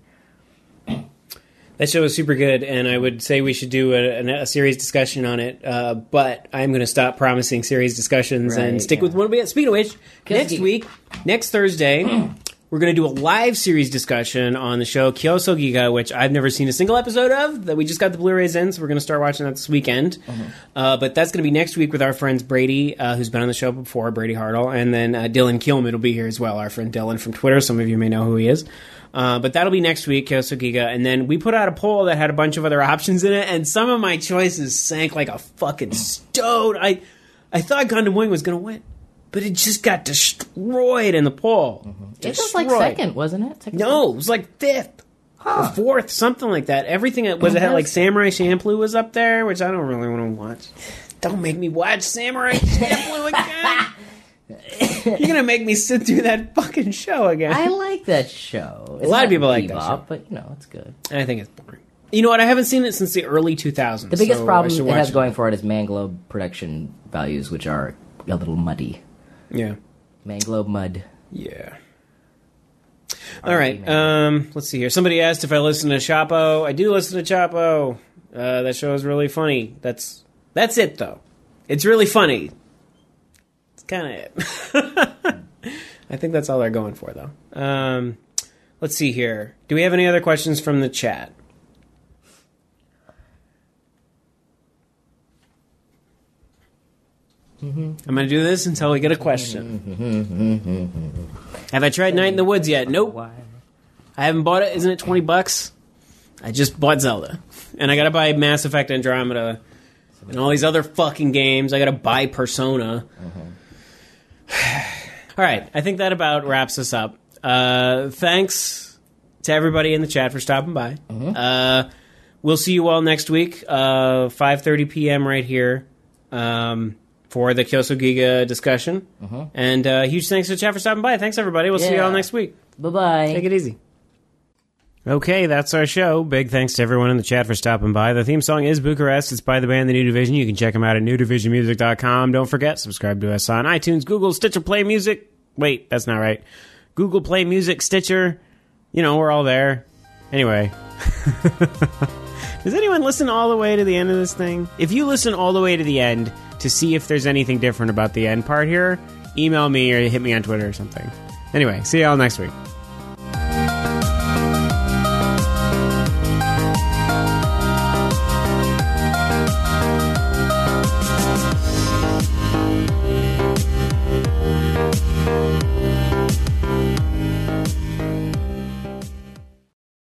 That show is super good, and I would say we should do a, a series discussion on it. Uh, but I'm going to stop promising series discussions right, and stick yeah. with one we got. Speaking of which, Kill next week, next Thursday, we're going to do a live series discussion on the show Kyoso Giga, which I've never seen a single episode of. That we just got the Blu-rays in, so we're going to start watching that this weekend. Uh-huh. Uh, but that's going to be next week with our friends Brady, uh, who's been on the show before, Brady Hartle, and then uh, Dylan Kielman will be here as well. Our friend Dylan from Twitter. Some of you may know who he is. Uh, but that'll be next week, Kyoso Giga. And then we put out a poll that had a bunch of other options in it, and some of my choices sank like a fucking stone. I I thought Gundam Wing was going to win, but it just got destroyed in the poll. Mm-hmm. It was like second, wasn't it? Second no, it was like fifth huh. or fourth, something like that. Everything that was, it had like Samurai Champloo was up there, which I don't really want to watch. Don't make me watch Samurai Champloo again. You're gonna make me sit through that fucking show again. I like that show. It's a lot of people like that show, but you know it's good. I think it's boring. You know what? I haven't seen it since the early two thousands. The biggest so problem it has it. going for it is Manglobe production values, which are a little muddy. Yeah, Manglobe mud. Yeah. All right. Um, let's see here. Somebody asked if I listen to Chapo. I do listen to Chapo. Uh, that show is really funny. That's that's it though. It's really funny. Kind of it. I think that's all they're going for, though. Um, let's see here. Do we have any other questions from the chat? Mm-hmm. I'm going to do this until we get a question. Have I tried Night in the Woods yet? Nope. I haven't bought it. Isn't it twenty bucks? I just bought Zelda. And I got to buy Mass Effect Andromeda and all these other fucking games. I got to buy Persona. Uh-huh. All right, I think that about wraps us up. Uh, thanks to everybody in the chat for stopping by. Mm-hmm. Uh, we'll see you all next week, uh, five thirty p.m. right here um, for the Kyoso Giga discussion. Uh-huh. And uh, huge thanks to chat for stopping by. Thanks, everybody. We'll yeah. see you all next week. Bye-bye. Take it easy. Okay, that's our show. Big thanks to everyone in the chat for stopping by. The theme song is Bucharest. It's by the band The New Division. You can check them out at new division music dot com. Don't forget, subscribe to us on iTunes, Google, Stitcher, Play Music. Wait, that's not right. Google Play Music, Stitcher. You know, we're all there. Anyway. Does anyone listen all the way to the end of this thing? If you listen all the way to the end to see if there's anything different about the end part here, email me or hit me on Twitter or something. Anyway, see you all next week.